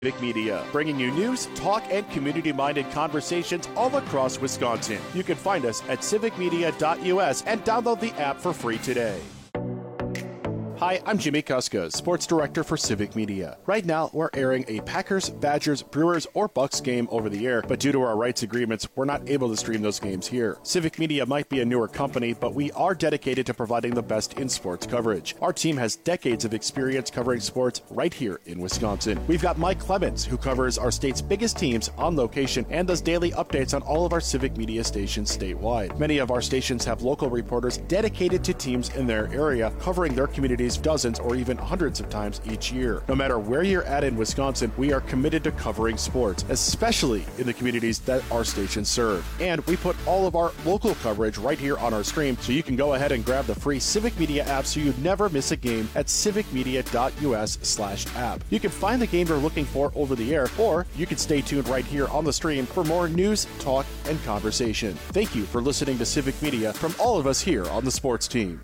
Civic Media, bringing you news, talk, and community-minded conversations all across Wisconsin. You can find us at civicmedia.us and download the app for free today. Hi, I'm Jimmy Kuska, Sports Director for Civic Media. Right now, we're airing a Packers, Badgers, Brewers, or Bucks game over the air, but due to our rights agreements, we're not able to stream those games here. Civic Media might be a newer company, but we are dedicated to providing the best in sports coverage. Our team has decades of experience covering sports right here in Wisconsin. We've got Mike Clemens, who covers our state's biggest teams on location and does daily updates on all of our Civic Media stations statewide. Many of our stations have local reporters dedicated to teams in their area, covering their communities dozens or even hundreds of times each year. No matter where you're at in Wisconsin, we are committed to covering sports, especially in the communities that our stations serve. And we put all of our local coverage right here on our stream, so you can go ahead and grab the free Civic Media app so you never miss a game at civicmedia.us/app. You can find the game you're looking for over the air, or you can stay tuned right here on the stream for more news, talk, and conversation. Thank you for listening to Civic Media from all of us here on the sports team.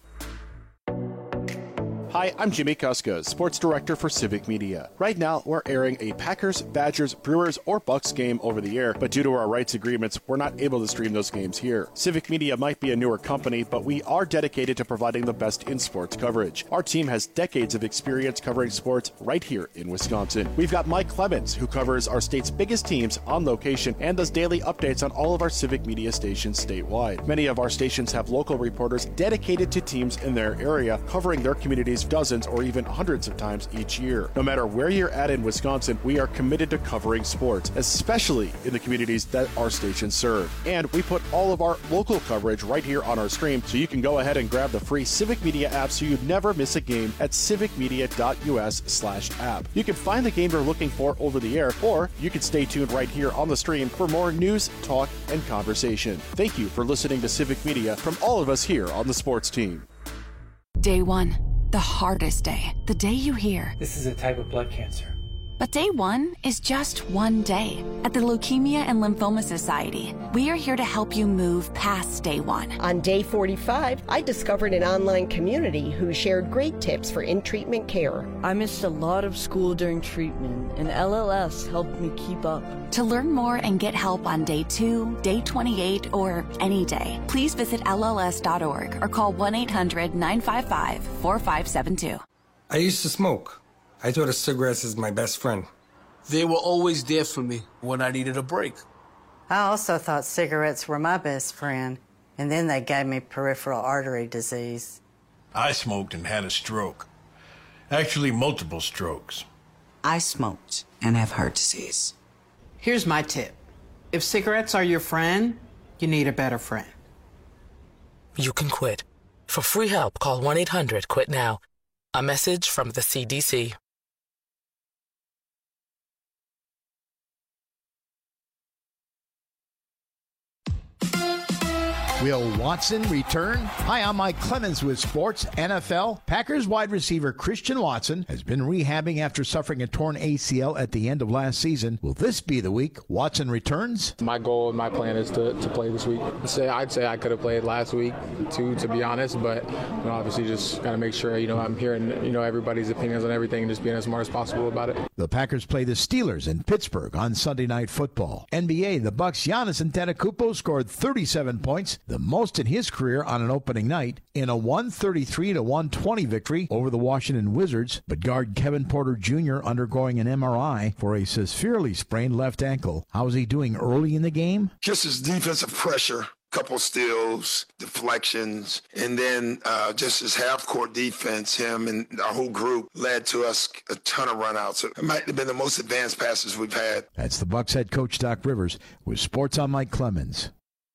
Hi, I'm Jimmy Kuska, Sports Director for Civic Media. Right now, we're airing a Packers, Badgers, Brewers, or Bucks game over the air, but due to our rights agreements, we're not able to stream those games here. Civic Media might be a newer company, but we are dedicated to providing the best in sports coverage. Our team has decades of experience covering sports right here in Wisconsin. We've got Mike Clemens, who covers our state's biggest teams on location and does daily updates on all of our Civic Media stations statewide. Many of our stations have local reporters dedicated to teams in their area, covering their communities dozens or even hundreds of times each year. No matter where you're at in Wisconsin, we are committed to covering sports, especially in the communities that our stations serve. And we put all of our local coverage right here on our stream, so you can go ahead and grab the free Civic Media app so you never miss a game at civicmedia.us/app. You can find the game you're looking for over the air, or you can stay tuned right here on the stream for more news, talk, and conversation. Thank you for listening to Civic Media from all of us here on the sports team. Day one. The hardest day. The day you hear, "This is a type of blood cancer." But day one is just one day. At the Leukemia and Lymphoma Society, we are here to help you move past day one. On day 45, I discovered an online community who shared great tips for in-treatment care. I missed a lot of school during treatment, and LLS helped me keep up. To learn more and get help on day 2, day 28, or any day, please visit LLS.org or call 1-800-955-4572. I used to smoke. I thought of cigarettes as my best friend. They were always there for me when I needed a break. I also thought cigarettes were my best friend, and then they gave me peripheral artery disease. I smoked and had a stroke. Actually, multiple strokes. I smoked and have heart disease. Here's my tip. If cigarettes are your friend, you need a better friend. You can quit. For free help, call 1-800-QUIT-NOW. A message from the CDC. Will Watson return? Hi, I'm Mike Clemens with Sports NFL. Packers wide receiver Christian Watson has been rehabbing after suffering a torn ACL at the end of last season. Will this be the week Watson returns? My goal and my plan is to play this week. I'd say I could have played last week too, to be honest, but obviously just got to make sure I'm hearing everybody's opinions on everything and just being as smart as possible about it. The Packers play the Steelers in Pittsburgh on Sunday Night Football. NBA, the Bucks' Giannis Antetokounmpo scored 37 points, the most in his career on an opening night, in a 133-120 victory over the Washington Wizards, but guard Kevin Porter Jr. undergoing an MRI for a severely sprained left ankle. How's he doing early in the game? Just his defensive pressure, couple steals, deflections, and then just his half-court defense, him and our whole group led to us a ton of runouts. It might have been the most advanced passes we've had. That's the Bucks head coach Doc Rivers with Sports on Mike Clemens.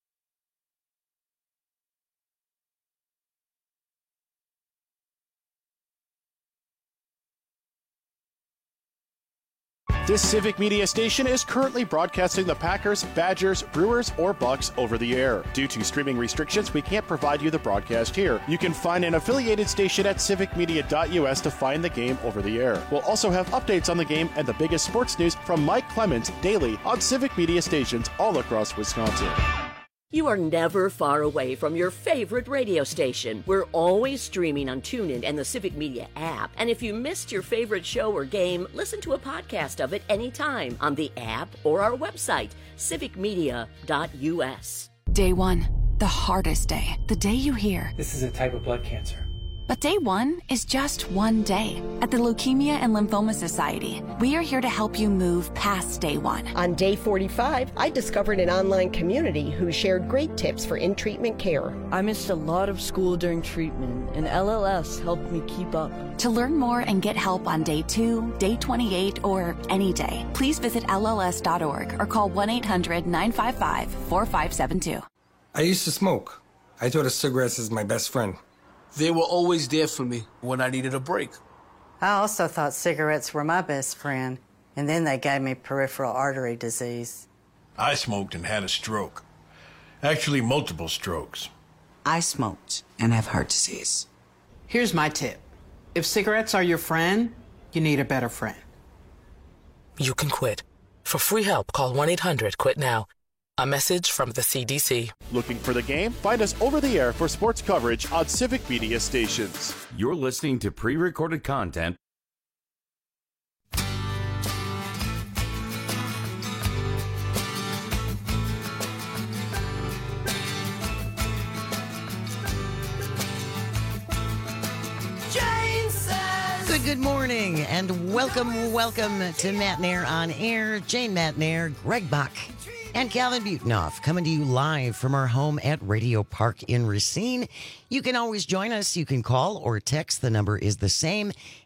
This Civic Media station is currently broadcasting the Packers, Badgers, Brewers, or Bucks over the air. Due to streaming restrictions, we can't provide you the broadcast here. You can find an affiliated station at civicmedia.us to find the game over the air. We'll also have updates on the game and the biggest sports news from Mike Clemens daily on Civic Media stations all across Wisconsin. You are never far away from your favorite radio station. We're always streaming on TuneIn and the Civic Media app. And if you missed your favorite show or game, listen to a podcast of it anytime on the app or our website, civicmedia.us. Day one, the hardest day. The day you hear, "This is a type of blood cancer." But day one is just one day. At the Leukemia and Lymphoma Society, we are here to help you move past day one. On day 45, I discovered an online community who shared great tips for in-treatment care. I missed a lot of school during treatment, and LLS helped me keep up. To learn more and get help on day 2, day 28, or any day, please visit LLS.org or call 1-800-955-4572. I used to smoke. I thought of cigarettes as my best friend. They were always there for me when I needed a break. I also thought cigarettes were my best friend, and then they gave me peripheral artery disease. I smoked and had a stroke. Actually, multiple strokes. I smoked and have heart disease. Here's my tip. If cigarettes are your friend, you need a better friend. You can quit. For free help, call 1-800-QUIT-NOW. A message from the CDC. Looking for the game? Find us over the air for sports coverage on Civic Media stations. You're listening to pre-recorded content. Good morning, and welcome to Matt Nair on Air. Jane Matt Nair, Greg Bach, and Calvin Butenoff coming to you live from our home at Radio Park in Racine. You can always join us. You can call or text. The number is the same,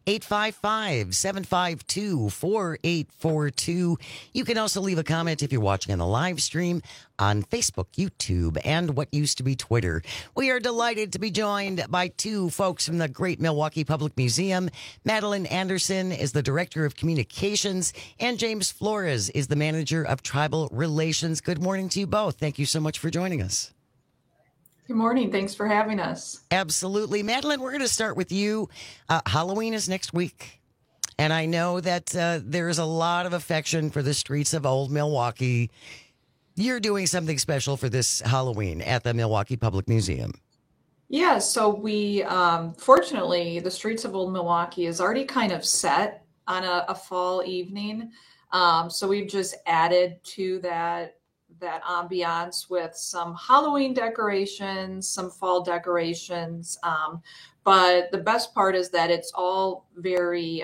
855-752-4842. You can also leave a comment if you're watching on the live stream on Facebook, YouTube, and what used to be Twitter. We are delighted to be joined by two folks from the Great Milwaukee Public Museum. Madeline Anderson is the Director of Communications, and James Flores is the Manager of Tribal Relations. Good morning to you both. Thank you so much for joining us. Good morning. Thanks for having us. Absolutely. Madeline, we're going to start with you. Halloween is next week, and I know that there's a lot of affection for the streets of old Milwaukee. You're doing something special for this Halloween at the Milwaukee Public Museum. Yeah, so we, fortunately, the streets of old Milwaukee is already kind of set on a fall evening. So we've just added to that ambiance with some Halloween decorations, some fall decorations. But the best part is that it's all very,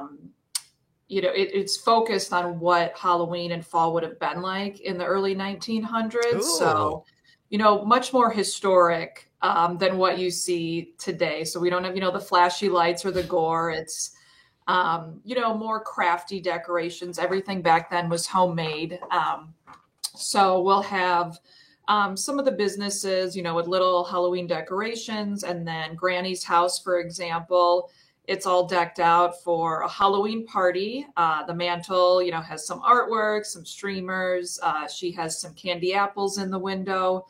it's focused on what Halloween and fall would have been like in the early 1900s. Ooh. So, much more historic than what you see today. So we don't have, the flashy lights or the gore. It's, more crafty decorations. Everything back then was homemade. So we'll have some of the businesses, with little Halloween decorations, and then Granny's house, for example, it's all decked out for a Halloween party. The mantle, has some artwork, some streamers. She has some candy apples in the window.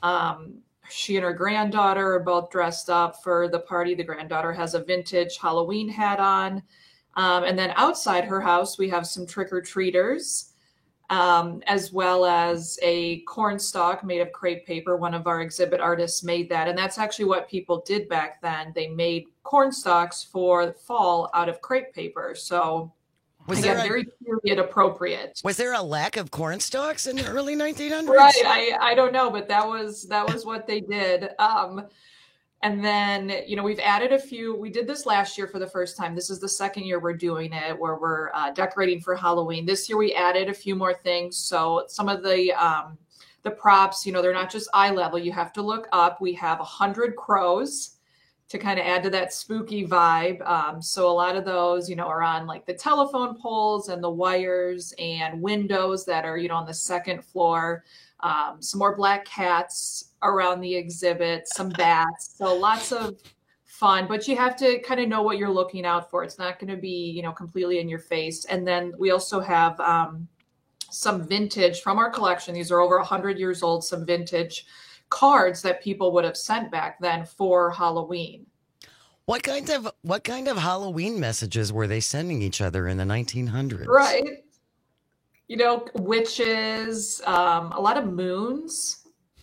She and her granddaughter are both dressed up for the party. The granddaughter has a vintage Halloween hat on. And then outside her house, we have some trick-or-treaters. As well as a corn stalk made of crepe paper. One of our exhibit artists made that. And that's actually what people did back then. They made corn stalks for the fall out of crepe paper. So was that very period appropriate? Was there a lack of corn stalks in the early 1900s? Right. I don't know, but that was what they did. And then, we've added a few. We did this last year for the first time. This is the second year we're doing it, where we're decorating for Halloween. This year we added a few more things. So some of the props, they're not just eye level. You have to look up. We have 100 crows to kind of add to that spooky vibe. So a lot of those, are on like the telephone poles and the wires and windows that are, on the second floor. Some more black cats around the exhibit, some bats. So lots of fun, but you have to kind of know what you're looking out for. It's not going to be, completely in your face. And then we also have some vintage from our collection. These are over 100 years old, some vintage cards that people would have sent back then for Halloween. What kind of Halloween messages were they sending each other in the 1900s? Right. Witches, a lot of moons.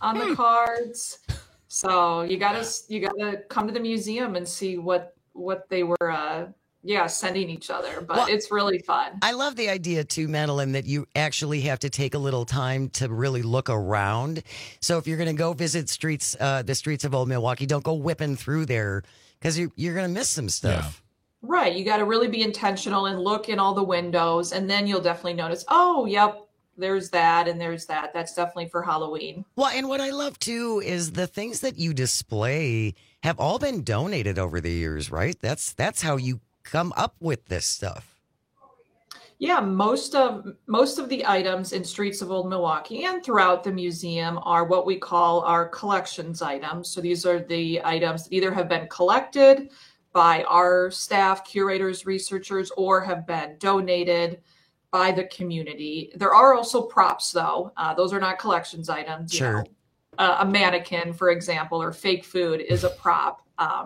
on the cards. So you gotta come to the museum and see what they were sending each other. But it's really fun. I love the idea too, Madeline, that you actually have to take a little time to really look around. So if you're going to go visit the streets of Old Milwaukee, don't go whipping through there because you're going to miss some stuff. Yeah. Right. You got to really be intentional and look in all the windows, and then you'll definitely notice, oh, yep, there's that and there's that. That's definitely for Halloween. Well, and what I love too is the things that you display have all been donated over the years, right? That's how you come up with this stuff. Yeah, most of the items in Streets of Old Milwaukee and throughout the museum are what we call our collections items. So these are the items that either have been collected by our staff, curators, researchers, or have been donated by the community. There are also props, though. Those are not collections items. Sure. You know, a mannequin, for example, or fake food is a prop.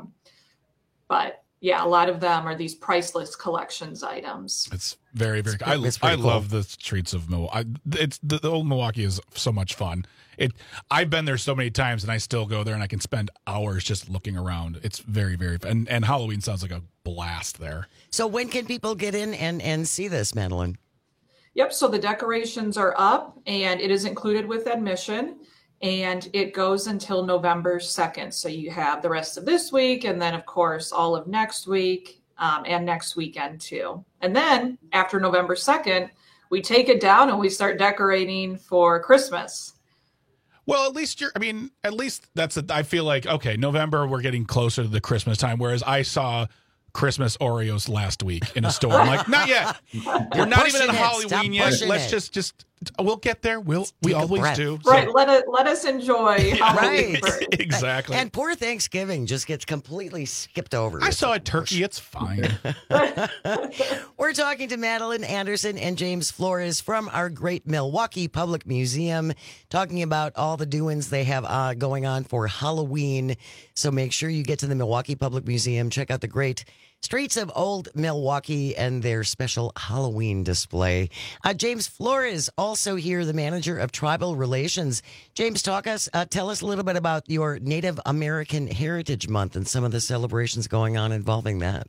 But yeah, a lot of them are these priceless collections items. It's very, very cool. I love the streets of Milwaukee. It's the old Milwaukee is so much fun. I've been there so many times, and I still go there, and I can spend hours just looking around. It's very, very fun. And Halloween sounds like a blast there. So when can people get in and see this, Madeline? Yep. So the decorations are up, and it is included with admission. And it goes until November 2nd. So you have the rest of this week, and then, of course, all of next week and next weekend, too. And then after November 2nd, we take it down and we start decorating for Christmas. Well, at least I feel like, okay, November, we're getting closer to the Christmas time, whereas I saw Christmas Oreos last week in a store. I'm like, not yet. We're not even at Halloween yet. Let's just we'll get there. We always do. So. Right. Let us enjoy Halloween. Right. Exactly. And poor Thanksgiving just gets completely skipped over. I saw a turkey. It's fine. We're talking to Madeline Anderson and James Flores from our great Milwaukee Public Museum, talking about all the doings they have going on for Halloween. So make sure you get to the Milwaukee Public Museum. Check out the great Streets of Old Milwaukee and their special Halloween display. James Flores also here, the manager of Tribal Relations. James, tell us a little bit about your Native American Heritage Month and some of the celebrations going on involving that.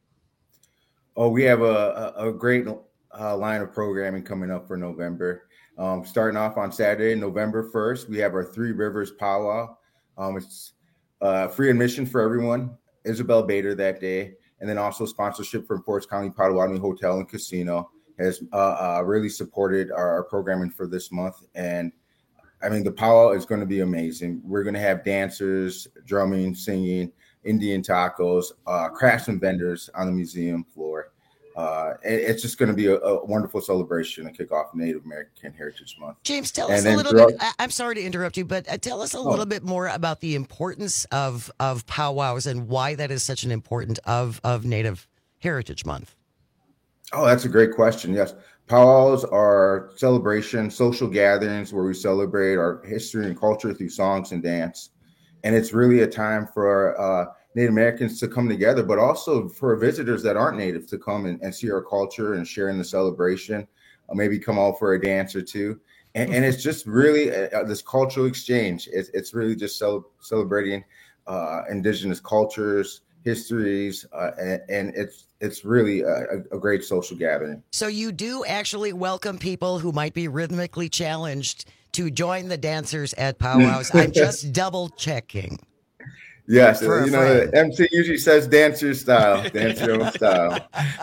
Oh, we have a great line of programming coming up for November. Starting off on Saturday, November 1st, we have our Three Rivers Powwow. It's free admission for everyone. Isabel Bader that day. And then also sponsorship from Forest County Potawatomi Hotel and Casino has really supported our programming for this month. And I mean, the powwow is going to be amazing. We're going to have dancers, drumming, singing, Indian tacos, craftsman vendors on the museum floor. It's just going to be a wonderful celebration to kick off Native American Heritage Month. James, tell us a little bit. I'm sorry to interrupt you, but tell us a little bit more about the importance of powwows and why that is such an important of Native Heritage Month. Oh, that's a great question. Yes. Powwows are celebrations, social gatherings where we celebrate our history and culture through songs and dance. And it's really a time for Native Americans to come together, but also for visitors that aren't Native to come and see our culture and share in the celebration, maybe come out for a dance or two. And it's just really this cultural exchange. It's really just celebrating indigenous cultures, histories, and it's really a great social gathering. So you do actually welcome people who might be rhythmically challenged to join the dancers at powwows. I'm just double checking. Yes, the MC usually says dance your style, dance your own style.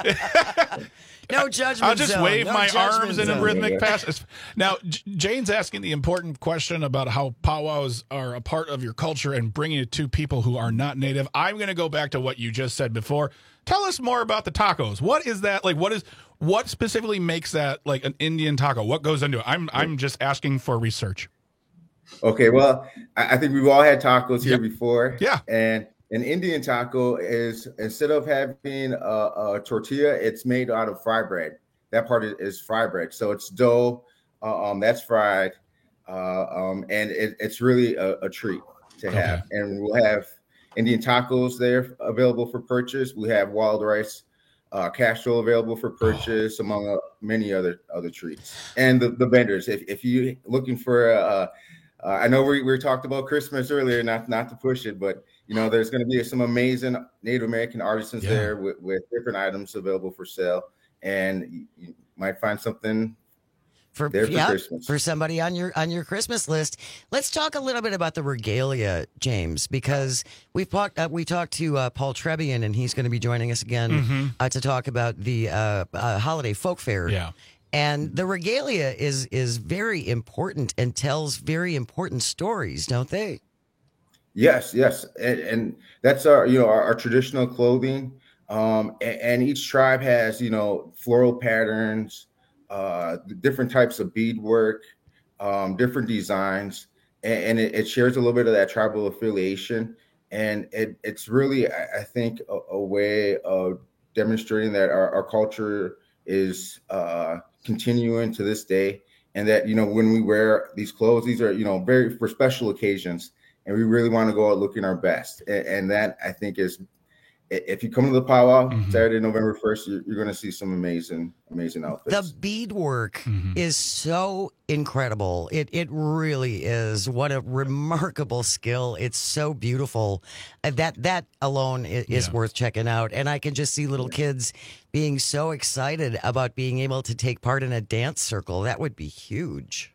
No judgment. I'll just wave my arms in a rhythmic pass. Now, Jane's asking the important question about how powwows are a part of your culture and bringing it to people who are not Native. I'm going to go back to what you just said before. Tell us more about the tacos. What is that like? What specifically makes that like an Indian taco? What goes into it? I'm just asking for research. Okay, well, I think we've all had tacos here before. Yeah. And an Indian taco is, instead of having a tortilla, it's made out of fry bread. That part is fry bread. So it's dough that's fried. And it's really a treat to have. And we'll have Indian tacos there available for purchase. We have wild rice casserole available for purchase, among many other treats. And the vendors, if you're looking for I know we talked about Christmas earlier, not to push it, but there's going to be some amazing Native American artisans there with different items available for sale, and you might find something for Christmas for somebody on your Christmas list. Let's talk a little bit about the regalia, James, because we talked to Paul Trebian, and he's going to be joining us again to talk about the holiday folk fair. Yeah. And the regalia is very important and tells very important stories, don't they? Yes, and that's our traditional clothing. And each tribe has floral patterns, different types of beadwork, different designs, and it shares a little bit of that tribal affiliation. And it's really, I think, a way of demonstrating that our culture is continuing to this day, and that when we wear these clothes, these are very for special occasions, and we really want to go out looking our best. And that, I think, is, if you come to the powwow Saturday, November 1st, you're going to see some amazing outfits. The beadwork is so incredible. It really is. What a remarkable skill. It's so beautiful. That alone is worth checking out. And I can just see little kids being so excited about being able to take part in a dance circle. That would be huge.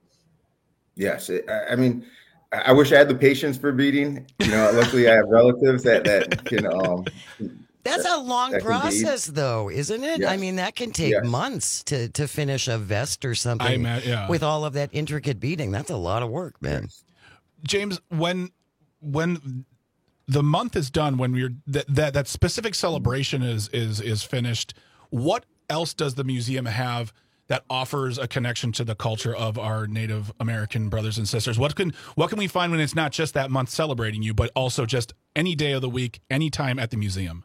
Yes. I mean, I wish I had the patience for beading. Luckily I have relatives that can. That's a long process, though, isn't it? Yes. I mean, that can take months to finish a vest or something with all of that intricate beading. That's a lot of work, man. James, when the month is done, when we're that specific celebration is finished, what else does the museum have that offers a connection to the culture of our Native American brothers and sisters? What can we find when it's not just that month celebrating you, but also just any day of the week, any time at the museum?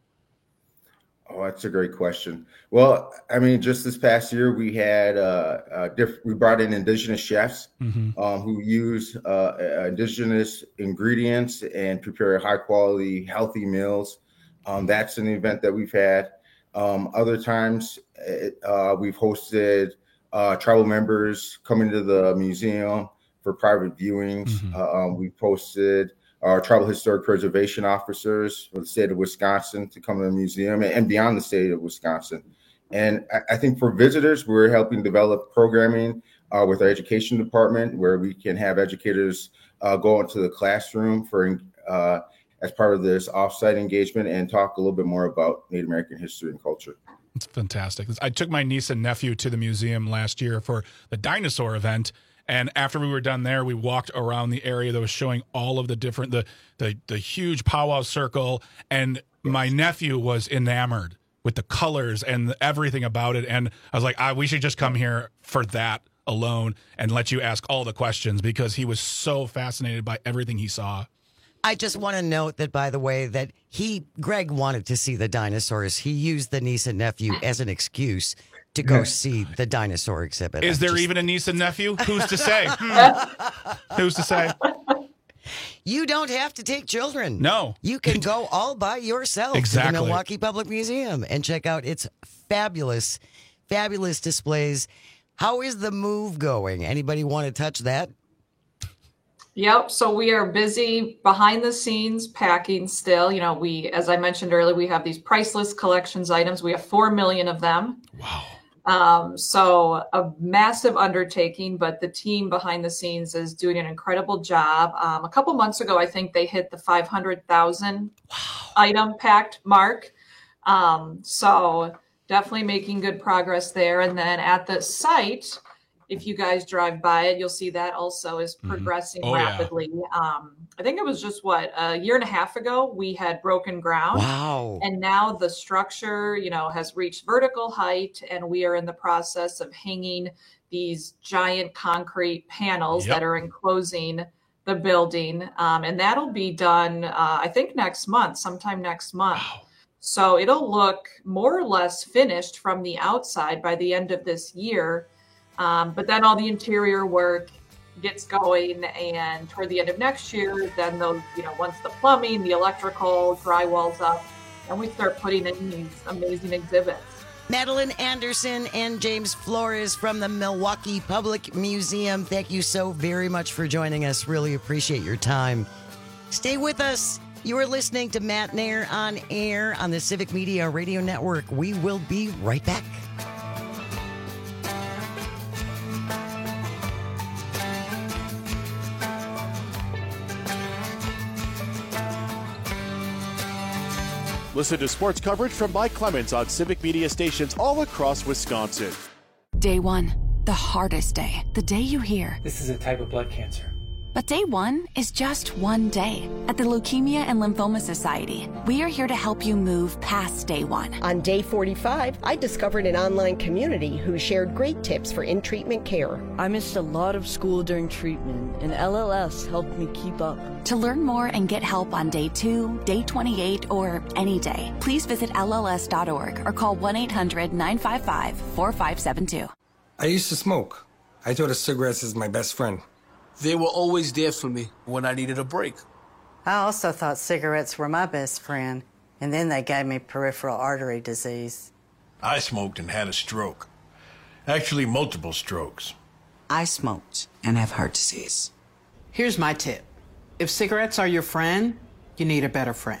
Oh, that's a great question. Well, I mean, just this past year, we had we brought in indigenous chefs who use indigenous ingredients and prepare high quality, healthy meals. That's an event that we've had. Other times, we've hosted tribal members coming to the museum for private viewings. We've hosted our tribal historic preservation officers for the state of Wisconsin to come to the museum and beyond the state of Wisconsin. And I think for visitors, we're helping develop programming with our education department, where we can have educators go into the classroom for as part of this offsite engagement and talk a little bit more about Native American history and culture. It's fantastic. I took my niece and nephew to the museum last year for the dinosaur event. And after we were done there, we walked around the area that was showing all of the different, the huge powwow circle. And my nephew was enamored with the colors and everything about it. And I was like, we should just come here for that alone and let you ask all the questions, because he was so fascinated by everything he saw. I just want to note that, by the way, that Greg wanted to see the dinosaurs. He used the niece and nephew as an excuse to go see the dinosaur exhibit. Is there even a niece and nephew? Who's to say? Who's to say? You don't have to take children. No. You can go all by yourself to the Milwaukee Public Museum and check out its fabulous, fabulous displays. How is the move going? Anybody want to touch that? Yep. So we are busy behind the scenes packing still. As I mentioned earlier, we have these priceless collections items. We have 4 million of them. Wow. So a massive undertaking, but the team behind the scenes is doing an incredible job. A couple months ago, I think they hit the 500,000 item packed mark. So definitely making good progress there. And then at the site, if you guys drive by it, you'll see that also is progressing rapidly. Yeah. I think it was just a year and a half ago, we had broken ground. Wow. And now the structure, has reached vertical height, and we are in the process of hanging these giant concrete panels that are enclosing the building. And that'll be done, I think sometime next month. Wow. So it'll look more or less finished from the outside by the end of this year. But then all the interior work gets going, and toward the end of next year, then those, once the plumbing, the electrical, drywall's up, and we start putting in these amazing exhibits. Madeline Anderson and James Flores from the Milwaukee Public Museum, thank you so very much for joining us. Really appreciate your time. Stay with us. You are listening to Matt Nair on air on the Civic Media Radio Network. We will be right back. Listen to sports coverage from Mike Clemens on Civic Media stations all across Wisconsin. Day one, the hardest day. The day you hear, "This is a type of blood cancer." But day one is just one day. At the Leukemia and Lymphoma Society, we are here to help you move past day one. On day 45, I discovered an online community who shared great tips for in-treatment care. I missed a lot of school during treatment, and LLS helped me keep up. To learn more and get help on day 2, day 28, or any day, please visit LLS.org or call 1-800-955-4572. I used to smoke. I thought of cigarettes as my best friend. They were always there for me when I needed a break. I also thought cigarettes were my best friend, and then they gave me peripheral artery disease. I smoked and had a stroke. Actually, multiple strokes. I smoked and have heart disease. Here's my tip. If cigarettes are your friend, you need a better friend.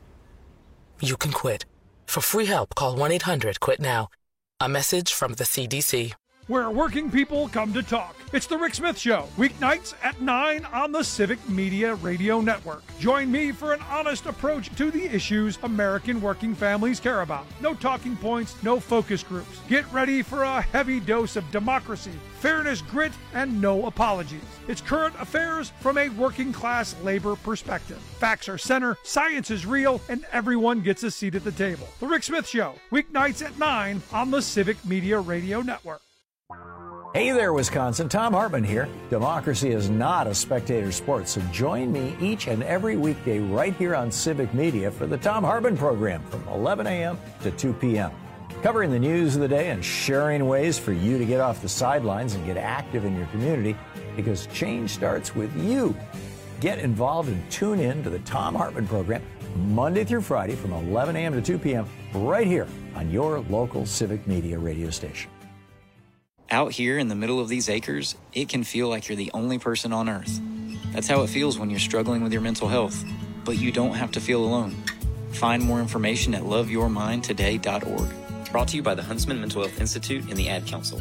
You can quit. For free help, call 1-800-QUIT-NOW. A message from the CDC. Where working people come to talk. It's The Rick Smith Show, weeknights at 9 on the Civic Media Radio Network. Join me for an honest approach to the issues American working families care about. No talking points, no focus groups. Get ready for a heavy dose of democracy, fairness, grit, and no apologies. It's current affairs from a working class labor perspective. Facts are center, science is real, and everyone gets a seat at the table. The Rick Smith Show, weeknights at 9 on the Civic Media Radio Network. Hey there, Wisconsin. Tom Hartman here. Democracy is not a spectator sport, so join me each and every weekday right here on Civic Media for the Tom Hartman program from 11 a.m. to 2 p.m. Covering the news of the day and sharing ways for you to get off the sidelines and get active in your community, because change starts with you. Get involved and tune in to the Tom Hartman program Monday through Friday from 11 a.m. to 2 p.m. right here on your local Civic Media radio station. Out here in the middle of these acres, it can feel like you're the only person on Earth. That's how it feels when you're struggling with your mental health. But you don't have to feel alone. Find more information at loveyourmindtoday.org. Brought to you by the Huntsman Mental Health Institute and the Ad Council.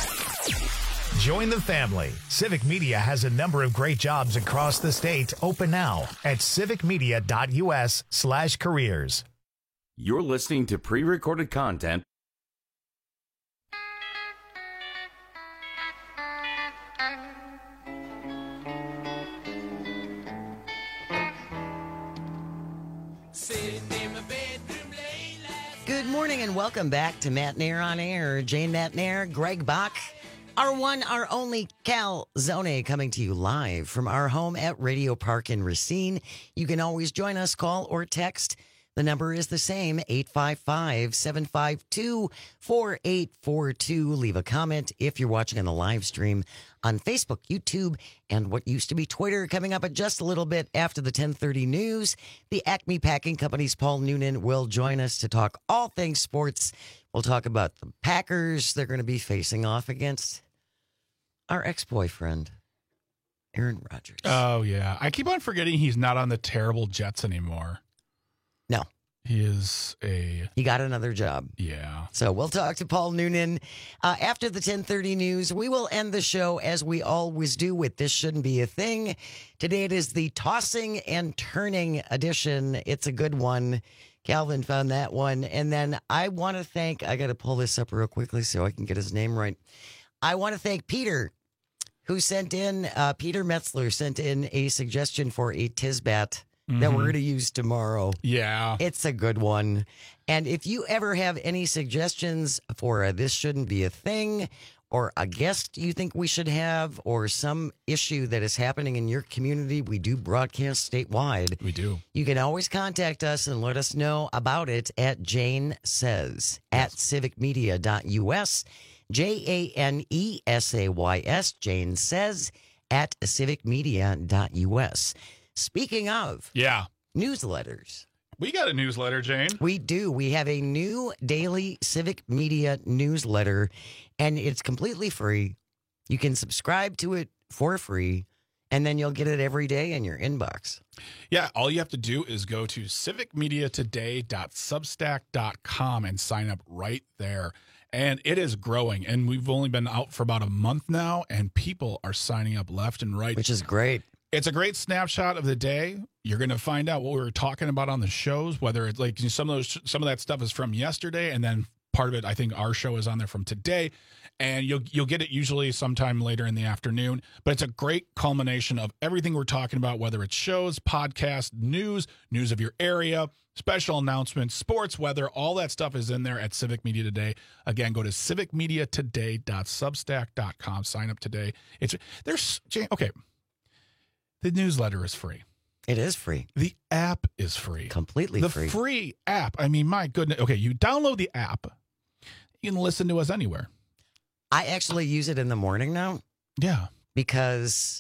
Join the family. Civic Media has a number of great jobs across the state open now at civicmedia.us/careers. You're listening to pre-recorded content. Good morning and welcome back to Matt Nair on Air. Jane Matt Nair, Greg Bach, our one, our only Cal Zone coming to you live from our home at Radio Park in Racine. You can always join us, call or text. The number is the same, 855-752-4842. Leave a comment if you're watching on the live stream on Facebook, YouTube, and what used to be Twitter. Coming up at just a little bit after the 10:30 news, the Acme Packing Company's Paul Noonan will join us to talk all things sports. We'll talk about the Packers. They're going to be facing off against our ex-boyfriend, Aaron Rodgers. Oh, yeah. I keep on forgetting he's not on the terrible Jets anymore. No. He got another job. Yeah. So we'll talk to Paul Noonan after the 10:30 news. We will end the show as we always do with This Shouldn't Be a Thing. Today it is the Tossing and Turning edition. It's a good one. Calvin found that one. And then I want to thank, I got to pull this up real quickly so I can get his name right. I want to thank Peter, who sent in, Peter Metzler sent in a suggestion for a Tisbat that we're going to use tomorrow. Yeah. It's a good one. And if you ever have any suggestions for This Shouldn't Be a Thing, or a guest you think we should have, or some issue that is happening in your community, we do broadcast statewide. We do. You can always contact us and let us know about it at Jane Says at civicmedia.us. JANESAYS, Jane Says at civicmedia.us. Speaking of newsletters, We got a newsletter, Jane. We do. We have a new daily Civic Media newsletter, and it's completely free. You can subscribe to it for free, and then you'll get it every day in your inbox. Yeah, all you have to do is go to civicmediatoday.substack.com and sign up right there. And it is growing, and we've only been out for about a month now, and people are signing up left and right. Which is great. It's a great snapshot of the day. You're going to find out what we were talking about on the shows, whether it's like some of that stuff is from yesterday, and then part of it, I think our show is on there from today. And you'll get it usually sometime later in the afternoon. But it's a great culmination of everything we're talking about, whether it's shows, podcasts, news of your area, special announcements, sports, weather, all that stuff is in there at Civic Media Today. Again, go to civicmediatoday.substack.com. Sign up today. Okay. The newsletter is free. It is free. The app is free. Completely free. The free app. I mean, my goodness. Okay, you download the app. You can listen to us anywhere. I actually use it in the morning now. Yeah. Because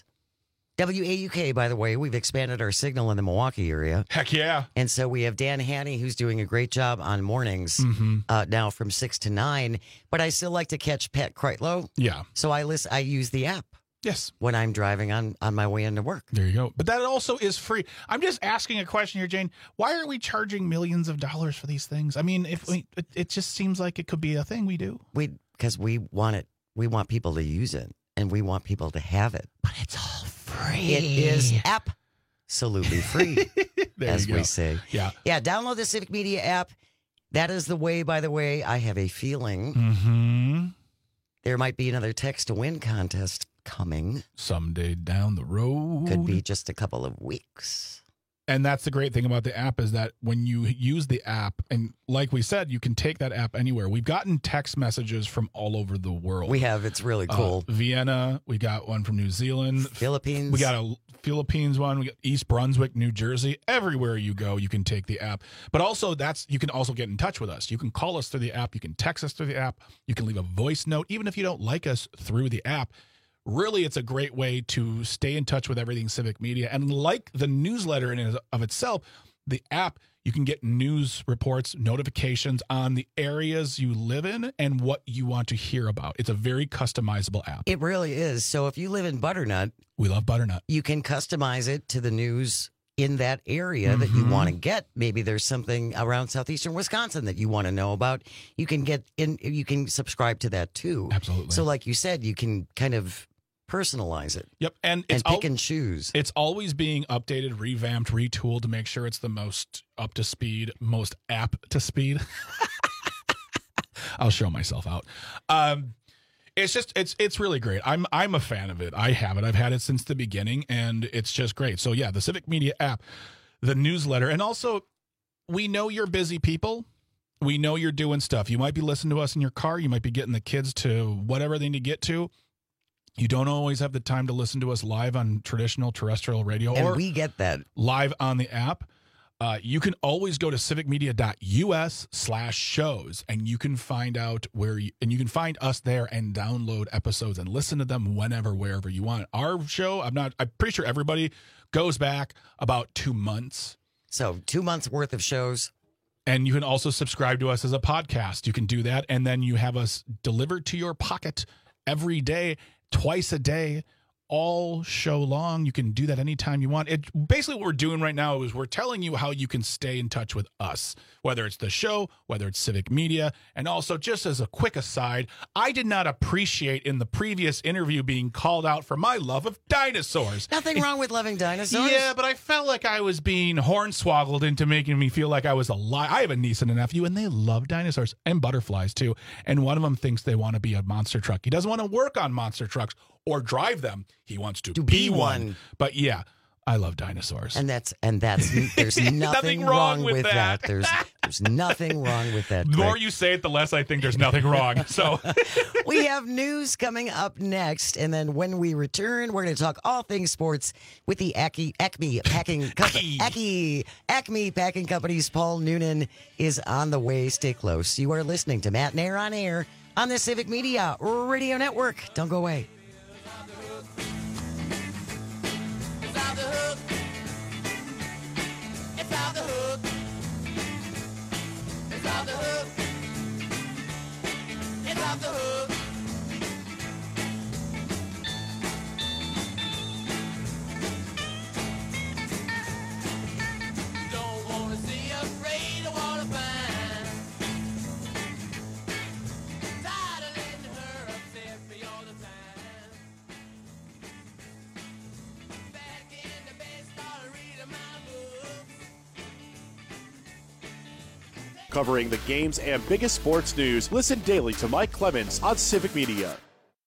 WAUK, by the way, we've expanded our signal in the Milwaukee area. Heck yeah. And so we have Dan Haney, who's doing a great job on mornings now from 6 to 9. But I still like to catch Pat Kreitlow. Yeah. So I use the app. Yes. When I'm driving on my way into work. There you go. But that also is free. I'm just asking a question here, Jane. Why are we charging millions of dollars for these things? I mean, it just seems like it could be a thing we do. Because we want it. We want people to use it, and we want people to have it. But it's all free. It is absolutely free, as we say. Yeah. Yeah, download the Civic Media app. That is the way, by the way, I have a feeling there might be another text to win contest coming. Someday down the road. Could be just a couple of weeks. And that's the great thing about the app is that when you use the app, and like we said, you can take that app anywhere. We've gotten text messages from all over the world. We have. It's really cool. Vienna. We got one from New Zealand. Philippines. We got a Philippines one. We got East Brunswick, New Jersey. Everywhere you go, you can take the app. But also, you can also get in touch with us. You can call us through the app. You can text us through the app. You can leave a voice note, even if you don't like us, through the app. Really, it's a great way to stay in touch with everything Civic Media. And like the newsletter in and of itself, the app, you can get news reports, notifications on the areas you live in and what you want to hear about. It's a very customizable app. It really is. So if you live in Butternut, we love Butternut. You can customize it to the news in that area that you want to get. Maybe there's something around southeastern Wisconsin that you want to know about. You can get in. You can subscribe to that too. Absolutely. So like you said, you can kind of personalize it. Yep. And pick and choose. It's always being updated, revamped, retooled to make sure it's the most up to speed, most apt to speed. I'll show myself out. It's really great. I'm a fan of it. I have it. I've had it since the beginning, and it's just great. So yeah, the Civic Media app, the newsletter, and also we know you're busy people. We know you're doing stuff. You might be listening to us in your car. You might be getting the kids to whatever they need to get to. You don't always have the time to listen to us live on traditional terrestrial radio, and we get that live on the app. You can always go to civicmedia.us/shows, and you can find out you can find us there and download episodes and listen to them wherever you want. Our show, I'm pretty sure everybody goes back about 2 months. So 2 months worth of shows. And you can also subscribe to us as a podcast. You can do that, and then you have us delivered to your pocket every day. Twice a day, all show long. You can do that anytime you want. Basically, what we're doing right now is we're telling you how you can stay in touch with us, whether it's the show, whether it's Civic Media. And also, just as a quick aside, I did not appreciate in the previous interview being called out for my love of dinosaurs. Nothing wrong with loving dinosaurs. Yeah, but I felt like I was being hornswoggled into making me feel like I was alive. I have a niece and a nephew, and they love dinosaurs and butterflies, too. And one of them thinks they want to be a monster truck. He doesn't want to work on monster trucks or drive them. He wants to be one. But yeah, I love dinosaurs. And that's there's nothing wrong with that. There's nothing wrong with that. The more you say it, the less I think there's nothing wrong. So we have news coming up next, and then when we return, we're going to talk all things sports with the Acme Packing Company's Paul Noonan is on the way. Stay close. You are listening to Matt and Air on Air on the Civic Media Radio Network. Don't go away. off the hook. It's off the hook. Don't wanna see us afraid, don't wanna find. Tired of letting her upset me all the time. Back in the bed, started reading my book. Covering the games and biggest sports news, listen daily to Mike Clemens on Civic Media.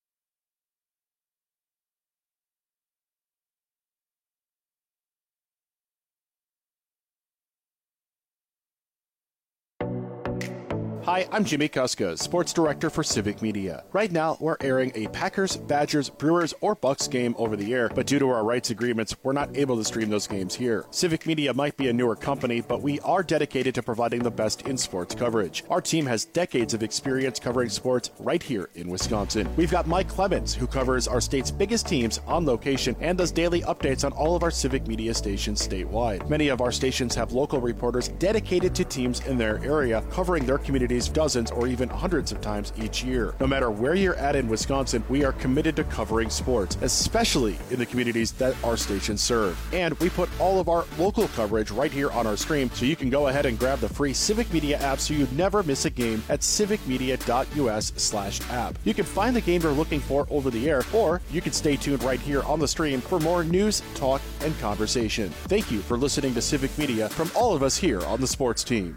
Hi, I'm Jimmy Kuska, Sports Director for Civic Media. Right now, we're airing a Packers, Badgers, Brewers, or Bucks game over the air, but due to our rights agreements, we're not able to stream those games here. Civic Media might be a newer company, but we are dedicated to providing the best in sports coverage. Our team has decades of experience covering sports right here in Wisconsin. We've got Mike Clemens, who covers our state's biggest teams on location and does daily updates on all of our Civic Media stations statewide. Many of our stations have local reporters dedicated to teams in their area, covering their communities dozens or even hundreds of times each year. No matter where you're at in Wisconsin, we are committed to covering sports, especially in the communities that our stations serve. And we put all of our local coverage right here on our stream, so you can go ahead and grab the free Civic Media app so you never miss a game at civicmedia.us/app. You can find the game you're looking for over the air, or you can stay tuned right here on the stream for more news, talk, and conversation. Thank you for listening to Civic Media from all of us here on the sports team.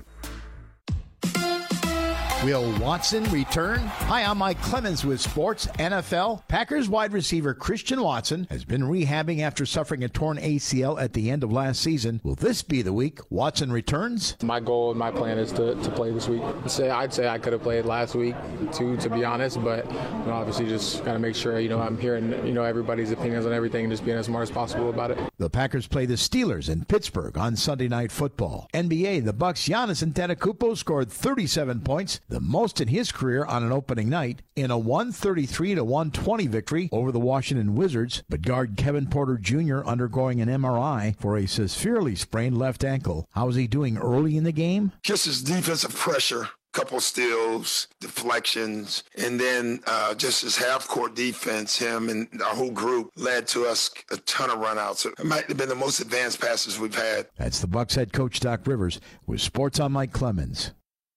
Will Watson return? Hi, I'm Mike Clemens with Sports NFL. Packers wide receiver Christian Watson has been rehabbing after suffering a torn ACL at the end of last season. Will this be the week Watson returns? My goal and my plan is to play this week. I'd say I could have played last week too, to be honest, but obviously just got to make sure I'm hearing everybody's opinions on everything and just being as smart as possible about it. The Packers play the Steelers in Pittsburgh on Sunday Night Football. NBA, the Bucks' Giannis Antetokounmpo scored 37 points, the most in his career on an opening night, in a 133-120 victory over the Washington Wizards, but guard Kevin Porter Jr. undergoing an MRI for a severely sprained left ankle. How's he doing early in the game? Just his defensive pressure. Couple steals, deflections, and then just his half-court defense, him and our whole group led to us a ton of run-outs. It might have been the most advanced passes we've had. That's the Bucks head coach Doc Rivers with Sports on Mike Clemens.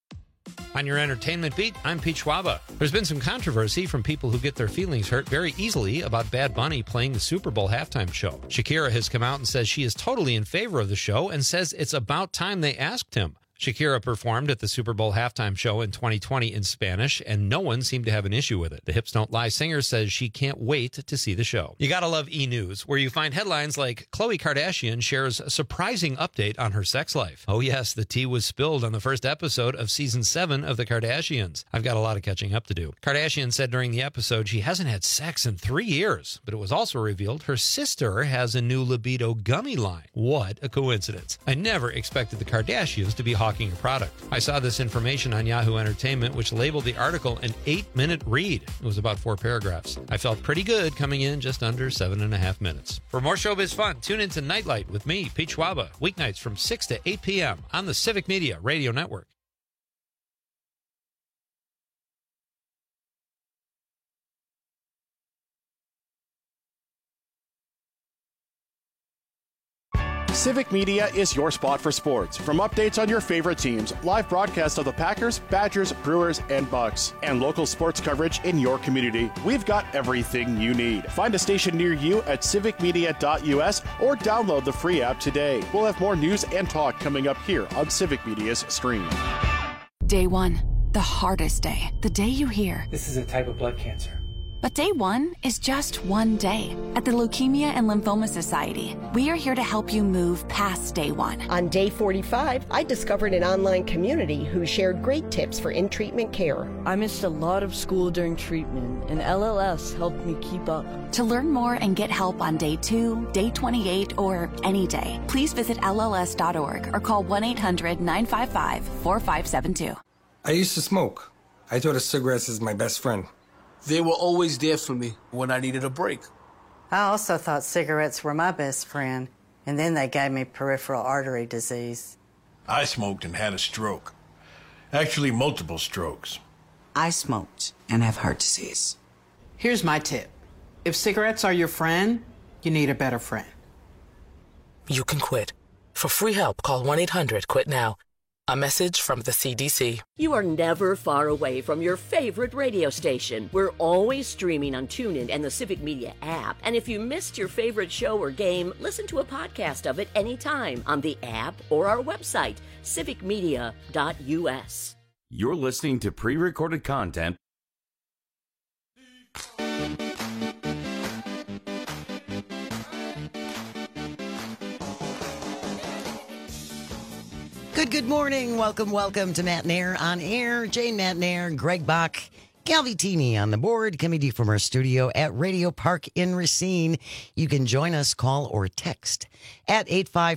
On your entertainment beat, I'm Pete Schwaba. There's been some controversy from people who get their feelings hurt very easily about Bad Bunny playing the Super Bowl halftime show. Shakira has come out and says she is totally in favor of the show and says it's about time they asked him. Shakira performed at the Super Bowl halftime show in 2020 in Spanish, and no one seemed to have an issue with it. The Hips Don't Lie singer says she can't wait to see the show. You gotta love E! News, where you find headlines like Khloe Kardashian shares a surprising update on her sex life. Oh yes, the tea was spilled on the first episode of season 7 of The Kardashians. I've got a lot of catching up to do. Kardashian said during the episode she hasn't had sex in 3 years, but it was also revealed her sister has a new libido gummy line. What a coincidence. I never expected the Kardashians to be hawking a product. I saw this information on Yahoo Entertainment, which labeled the article an 8-minute read. It was about 4 paragraphs. I felt pretty good coming in just under 7.5 minutes. For more showbiz fun, tune into Nightlight with me, Pete Schwaba, weeknights from 6 to 8 p.m. on the Civic Media Radio Network. Civic Media is your spot for sports. From updates on your favorite teams, live broadcasts of the Packers, Badgers, Brewers, and Bucks, and local sports coverage in your community, we've got everything you need. Find a station near you at civicmedia.us or download the free app today. We'll have more news and talk coming up here on Civic Media's stream. Day 1, the hardest day. The day you hear, "This is a type of blood cancer." But day 1 is just one day. At the Leukemia and Lymphoma Society, we are here to help you move past day 1. On day 45, I discovered an online community who shared great tips for in-treatment care. I missed a lot of school during treatment, and LLS helped me keep up. To learn more and get help on day 2, day 28, or any day, please visit LLS.org or call 1-800-955-4572. I used to smoke. I thought of cigarettes as my best friend. They were always there for me when I needed a break. I also thought cigarettes were my best friend, and then they gave me peripheral artery disease. I smoked and had a stroke. Actually, multiple strokes. I smoked and have heart disease. Here's my tip. If cigarettes are your friend, you need a better friend. You can quit. For free help, call 1-800-QUIT-NOW. A message from the CDC. You are never far away from your favorite radio station. We're always streaming on TuneIn and the Civic Media app. And if you missed your favorite show or game, listen to a podcast of it anytime on the app or our website, civicmedia.us. You're listening to pre-recorded content. Good morning. Welcome to Matt Nair on air. Jane Matt Nair, Greg Bach, Calvitini on the board, coming to you from our studio at Radio Park in Racine. You can join us, call or text at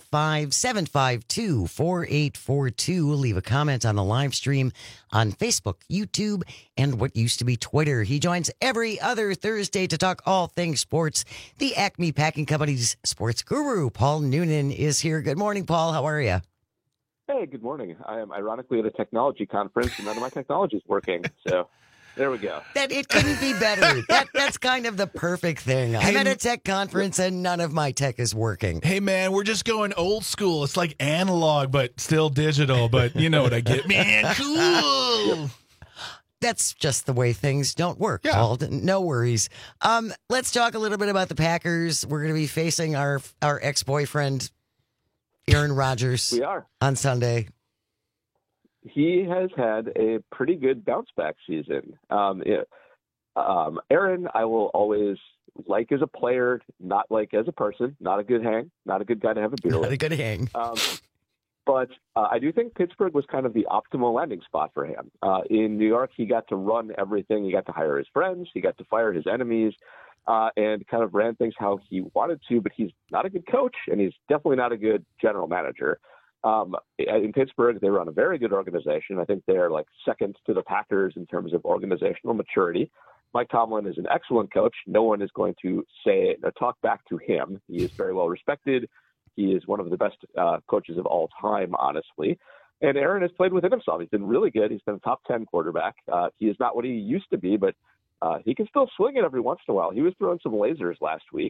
855-752-4842. Leave a comment on the live stream on Facebook, YouTube, and what used to be Twitter. He joins every other Thursday to talk all things sports. The Acme Packing Company's sports guru, Paul Noonan, is here. Good morning, Paul. How are you? Hey, good morning. I am ironically at a technology conference, and none of my technology is working. So there we go. That it couldn't be better. That's kind of the perfect thing. I'm at a tech conference, and none of my tech is working. Hey, man, we're just going old school. It's like analog, but still digital. But you know what I get. Man, cool. That's just the way things don't work, Paul. No worries. Let's talk a little bit about the Packers. We're going to be facing our ex-boyfriend, Aaron Rodgers. We are. On Sunday. He has had a pretty good bounce back season. Aaron, I will always like as a player, not like as a person. Not a good hang. Not a good guy to have a beer with. Not a good hang. But I do think Pittsburgh was kind of the optimal landing spot for him. In New York, he got to run everything. He got to hire his friends. He got to fire his enemies. And kind of ran things how he wanted to, but he's not a good coach, and he's definitely not a good general manager. In Pittsburgh, they run a very good organization. I think they're like second to the Packers in terms of organizational maturity. Mike Tomlin is an excellent coach. No one is going to say or talk back to him. He is very well respected. He is one of the best coaches of all time, honestly. And Aaron has played within himself. He's been really good. He's been a top 10 quarterback. He is not what he used to be, but he can still swing it every once in a while. He was throwing some lasers last week.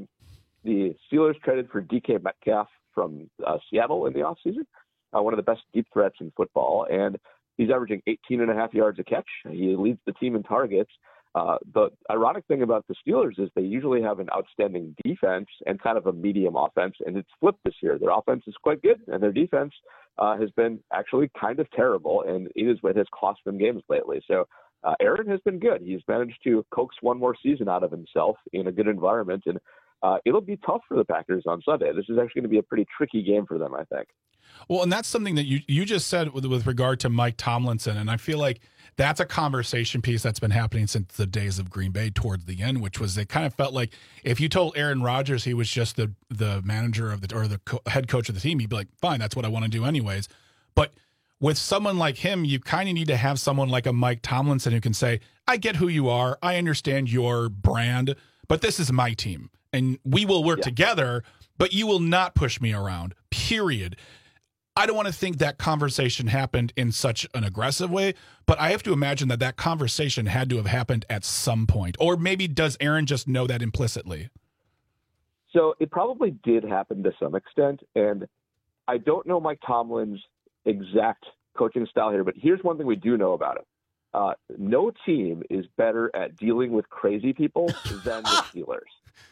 The Steelers traded for DK Metcalf from Seattle in the offseason, one of the best deep threats in football, and he's averaging 18.5 yards a catch. He leads the team in targets. The ironic thing about the Steelers is they usually have an outstanding defense and kind of a medium offense, and it's flipped this year. Their offense is quite good, and their defense has been actually kind of terrible, and it has cost them games lately. So Aaron has been good. He's managed to coax one more season out of himself in a good environment, and it'll be tough for the Packers on Sunday. This is actually going to be a pretty tricky game for them, I think. Well, and that's something that you just said with regard to Mike Tomlinson, and I feel like that's a conversation piece that's been happening since the days of Green Bay towards the end, which was it kind of felt like if you told Aaron Rodgers he was just the manager of the head coach of the team, he'd be like, fine, that's what I want to do anyways. But with someone like him, you kind of need to have someone like a Mike Tomlinson who can say, I get who you are. I understand your brand, but this is my team and we will work together, but you will not push me around, period. I don't want to think that conversation happened in such an aggressive way, but I have to imagine that conversation had to have happened at some point. Or maybe does Aaron just know that implicitly? So it probably did happen to some extent, and I don't know Mike Tomlin's exact coaching style here, but here's one thing we do know about it. No team is better at dealing with crazy people than the Steelers.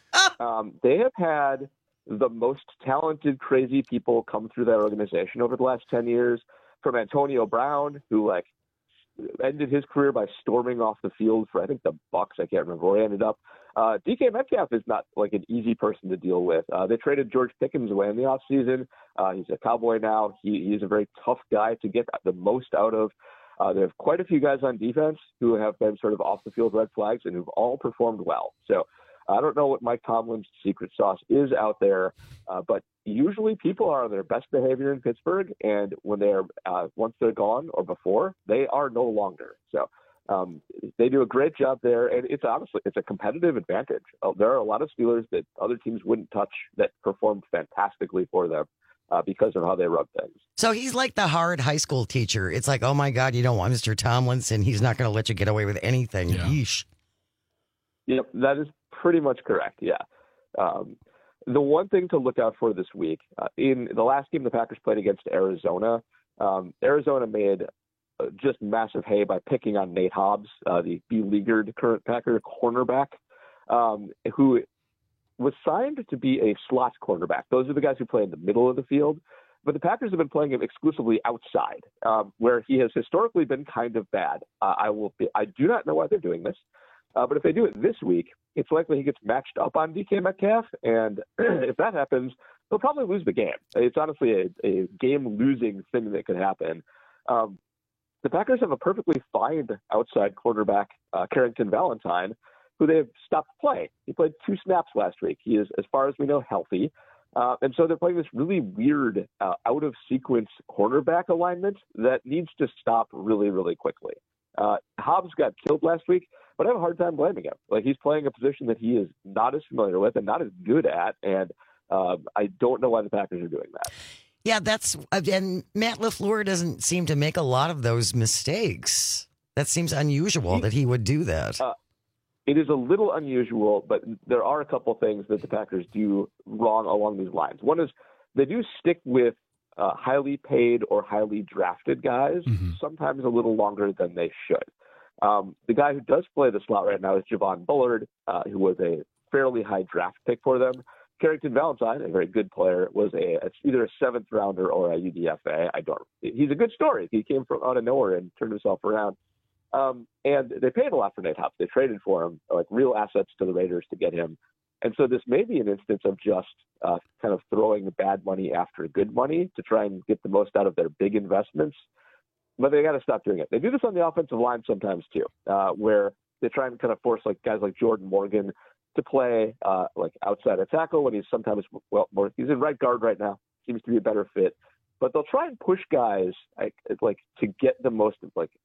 They have had the most talented, crazy people come through that organization over the last 10 years, from Antonio Brown, who ended his career by storming off the field for, I think, the Bucks. I can't remember where he ended up. DK Metcalf is not an easy person to deal with. They traded George Pickens away in the offseason. He's a Cowboy now. He's a very tough guy to get the most out of. There have quite a few guys on defense who have been sort of off the field red flags and who've all performed well. So I don't know what Mike Tomlin's secret sauce is out there, but usually people are on their best behavior in Pittsburgh, and when they're once they're gone or before, they are no longer. So they do a great job there, and it's a competitive advantage. There are a lot of Steelers that other teams wouldn't touch that performed fantastically for them because of how they run things. So he's like the hard high school teacher. It's like, oh my God, you don't want Mr. Tomlinson. He's not going to let you get away with anything. Yeah. Yeesh. Yep, that is pretty much correct. Yeah. The one thing to look out for this week, in the last game the Packers played against Arizona, Arizona made just massive hay by picking on Nate Hobbs, the beleaguered current Packer cornerback, who was signed to be a slot cornerback. Those are the guys who play in the middle of the field. But the Packers have been playing him exclusively outside, where he has historically been kind of bad. I do not know why they're doing this, but if they do it this week, it's likely he gets matched up on DK Metcalf, and if that happens, they'll probably lose the game. It's honestly a game-losing thing that could happen. The Packers have a perfectly fine outside quarterback, Carrington Valentine, who they've stopped playing. He played 2 snaps last week. He is, as far as we know, healthy. And so they're playing this really weird out-of-sequence cornerback alignment that needs to stop really, really quickly. Hobbs got killed last week, but I have a hard time blaming him. Like, he's playing a position that he is not as familiar with and not as good at, and I don't know why the Packers are doing that. Yeah, and Matt LaFleur doesn't seem to make a lot of those mistakes. That seems unusual that he would do that. It is a little unusual, but there are a couple things that the Packers do wrong along these lines. One is they do stick with highly paid or highly drafted guys, sometimes a little longer than they should. The guy who does play the slot right now is Javon Bullard, who was a fairly high draft pick for them. Carrington Valentine, a very good player, was either a 7th rounder or a UDFA. He's a good story. He came from out of nowhere and turned himself around. And they paid a lot for Nate Hobbs. They traded for him, like real assets to the Raiders to get him. And so this may be an instance of just kind of throwing bad money after good money to try and get the most out of their big investments. But they got to stop doing it. They do this on the offensive line sometimes too, where they try and kind of force like guys like Jordan Morgan to play like outside a tackle when he's sometimes he's in right guard right now. Seems to be a better fit. But they'll try and push guys like to get the most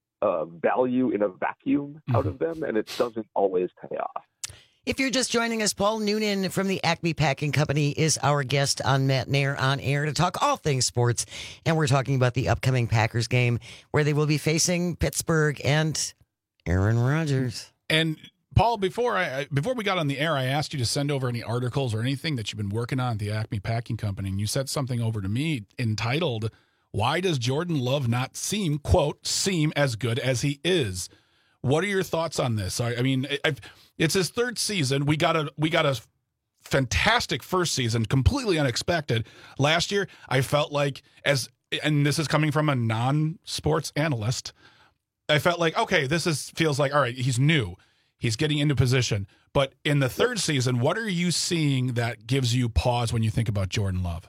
value in a vacuum out of them, and it doesn't always pay off. If you're just joining us, Paul Noonan from the Acme Packing Company is our guest on Matt Nair on Air to talk all things sports, and we're talking about the upcoming Packers game where they will be facing Pittsburgh and Aaron Rodgers. And Paul, before we got on the air, I asked you to send over any articles or anything that you've been working on at the Acme Packing Company, and you sent something over to me entitled, "Why Does Jordan Love Not Seem, quote, seem as good as he is?" What are your thoughts on this? I mean, it's his 3rd season. We got a fantastic first season, completely unexpected. Last year, I felt like, and this is coming from a non-sports analyst, I felt like, okay, feels like, all right, he's new. He's getting into position. But in the 3rd season, what are you seeing that gives you pause when you think about Jordan Love?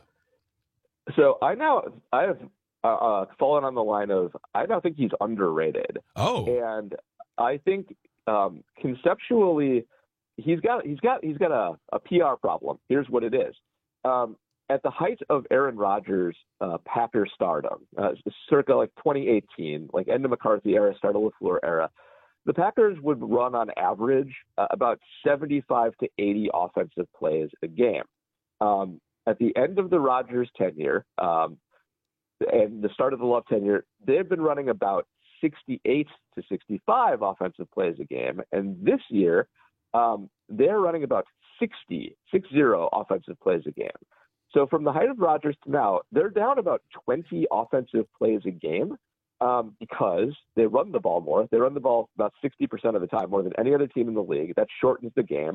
So I have fallen on the line of, I now think he's underrated. Oh. And I think conceptually he's got a PR problem. Here's what it is. At the height of Aaron Rodgers' Packer stardom, circa like 2018, like end of McCarthy era, start of LaFleur era, the Packers would run on average about 75 to 80 offensive plays a game. At the end of the Rodgers tenure and the start of the Love tenure, they've been running about 68 to 65 offensive plays a game. And this year, they're running about 60 offensive plays a game. So from the height of Rodgers to now, they're down about 20 offensive plays a game because they run the ball more. They run the ball about 60% of the time, more than any other team in the league. That shortens the game.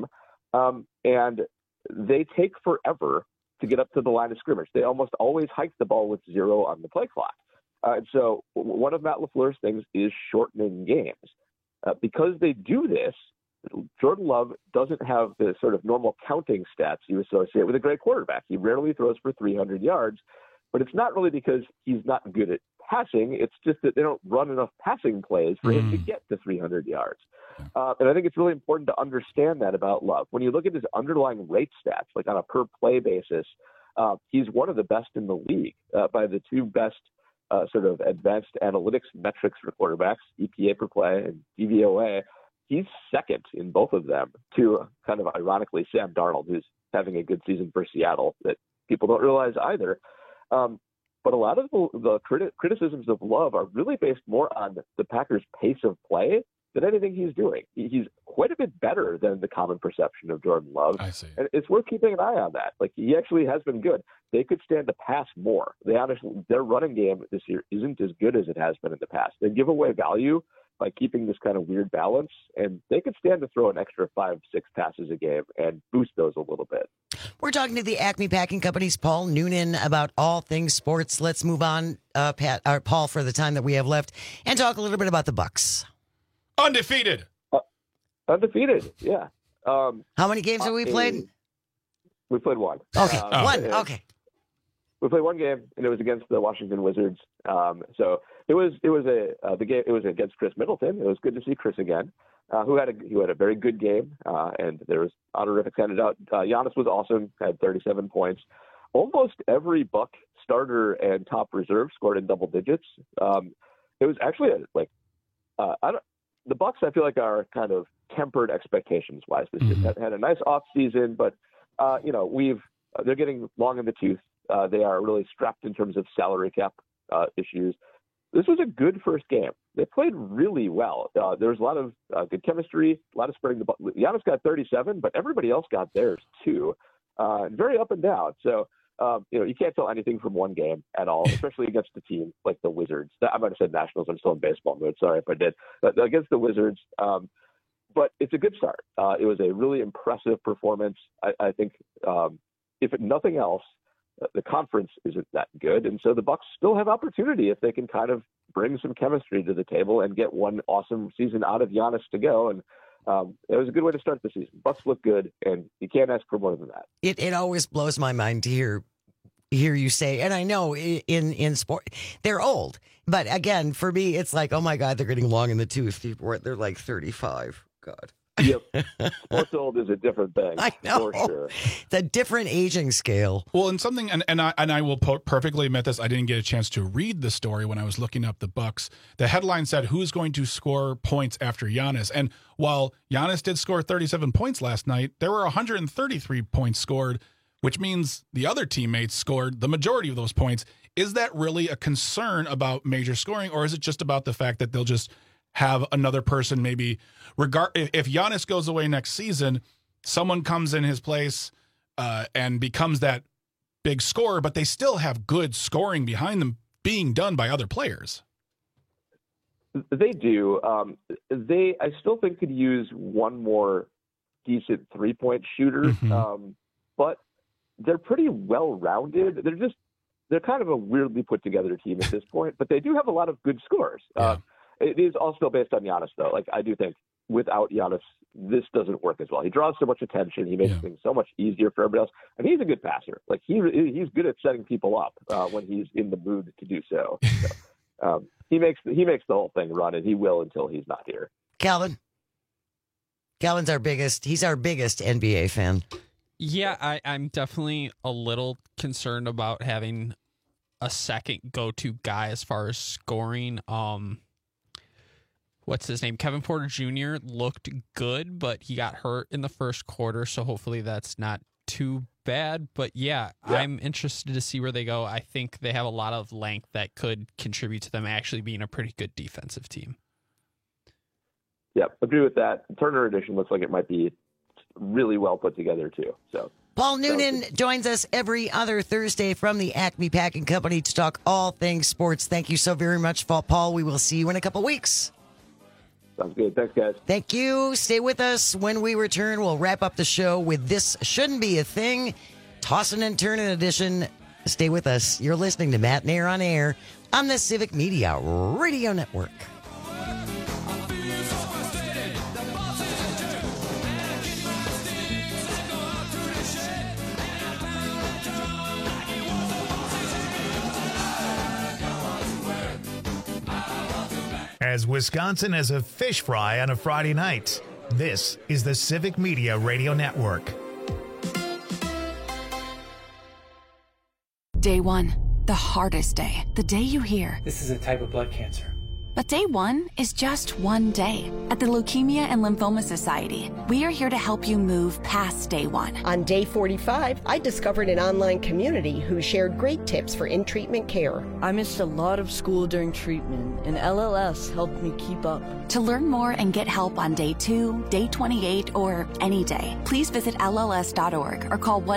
And they take forever to get up to the line of scrimmage. They almost always hike the ball with 0 on the play clock. And so one of Matt LaFleur's things is shortening games. Because they do this, Jordan Love doesn't have the sort of normal counting stats you associate with a great quarterback. He rarely throws for 300 yards, but it's not really because he's not good at passing. It's just that they don't run enough passing plays for him to get to 300 yards. And I think it's really important to understand that about Love. When you look at his underlying rate stats, like on a per play basis, he's one of the best in the league by the 2 best sort of advanced analytics metrics for quarterbacks, EPA per play and DVOA. He's second in both of them to kind of ironically Sam Darnold, who's having a good season for Seattle that people don't realize either. But a lot of the criticisms of Love are really based more on the Packers' pace of play than anything he's doing. He's quite a bit better than the common perception of Jordan Love. I see. And it's worth keeping an eye on that. Like, he actually has been good. They could stand to pass more. Their running game this year isn't as good as it has been in the past. They give away value by keeping this kind of weird balance, and they could stand to throw an extra 5-6 passes a game and boost those a little bit. We're talking to the Acme Packing Company's Paul Noonan about all things sports. Let's move on, Paul, for the time that we have left, and talk a little bit about the Bucs. Undefeated. Undefeated, yeah. How many games have we played? We played one. Okay, one. Okay. We played one game, and it was against the Washington Wizards. So it was against Chris Middleton. It was good to see Chris again, who had a very good game, and there was honorifics handed out. Giannis was awesome, had 37 points. Almost every Buck starter and top reserve scored in double digits. It was actually the Bucks, I feel like, are kind of tempered expectations wise this year. Had a nice off season, but they're getting long in the tooth. They are really strapped in terms of salary cap issues. This was a good first game. They played really well. There was a lot of good chemistry, a lot of spreading the ball. Giannis got 37, but everybody else got theirs too. Very up and down. So, you can't tell anything from one game at all, especially against a team like the Wizards. I might have said Nationals. I'm still in baseball mood. Sorry if I did. But against the Wizards, but it's a good start. It was a really impressive performance. I think, if nothing else, the conference isn't that good, and so the Bucks still have opportunity if they can kind of bring some chemistry to the table and get one awesome season out of Giannis to go. And it was a good way to start the season. Bucks look good, and you can't ask for more than that. It always blows my mind to hear you say, and I know in sport they're old, but again, for me, it's like, oh my God, they're getting long in the tooth. They're like 35. God. Yep. Sports old is a different thing. I know. For sure. It's a different aging scale. Well, and something, and I will perfectly admit this, I didn't get a chance to read the story when I was looking up the Bucks. The headline said, who's going to score points after Giannis? And while Giannis did score 37 points last night, there were 133 points scored, which means the other teammates scored the majority of those points. Is that really a concern about major scoring, or is it just about the fact that they'll just have another person maybe if Giannis goes away next season, someone comes in his place and becomes that big scorer, but they still have good scoring behind them being done by other players? They do. I still think could use one more decent 3-point shooter, but they're pretty well-rounded. They're kind of a weirdly put together team at this point, but they do have a lot of good scores. Yeah. It is all still based on Giannis, though. Like, I do think without Giannis, this doesn't work as well. He draws so much attention. He makes things so much easier for everybody else. And he's a good passer. Like, he's good at setting people up when he's in the mood to do so. He makes the whole thing run, and he will until he's not here. Calvin's he's our biggest NBA fan. Yeah, I'm definitely a little concerned about having a second go-to guy as far as scoring. What's his name? Kevin Porter Jr. looked good, but he got hurt in the first quarter, so hopefully that's not too bad. But yeah, I'm interested to see where they go. I think they have a lot of length that could contribute to them actually being a pretty good defensive team. Yep, agree with that. Turner edition looks like it might be really well put together too. So Paul Noonan joins us every other Thursday from the Acme Packing Company to talk all things sports. Thank you so very much, Paul. We will see you in a couple weeks. Sounds good. Thanks, guys. Thank you. Stay with us. When we return, we'll wrap up the show with This Shouldn't Be a Thing, Tossin' and Turnin' edition. Stay with us. You're listening to Matt Nair on Air on the Civic Media Radio Network. As Wisconsin as a fish fry on a Friday night. This is the Civic Media Radio Network. Day one, the hardest day. The day you hear, this is a type of blood cancer. But day one is just one day. At the Leukemia and Lymphoma Society, we are here to help you move past day one. On day 45, I discovered an online community who shared great tips for in-treatment care. I missed a lot of school during treatment, and LLS helped me keep up. To learn more and get help on day 2, day 28, or any day, please visit LLS.org or call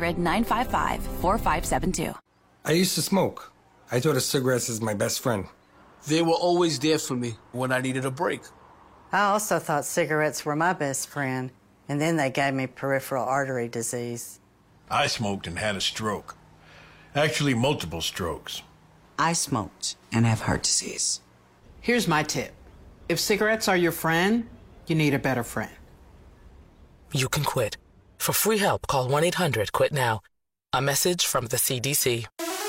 1-800-955-4572. I used to smoke. I thought of cigarettes as my best friend. They were always there for me when I needed a break. I also thought cigarettes were my best friend, and then they gave me peripheral artery disease. I smoked and had a stroke. Actually, multiple strokes. I smoked and have heart disease. Here's my tip. If cigarettes are your friend, you need a better friend. You can quit. For free help, call 1-800-QUIT-NOW. A message from the CDC.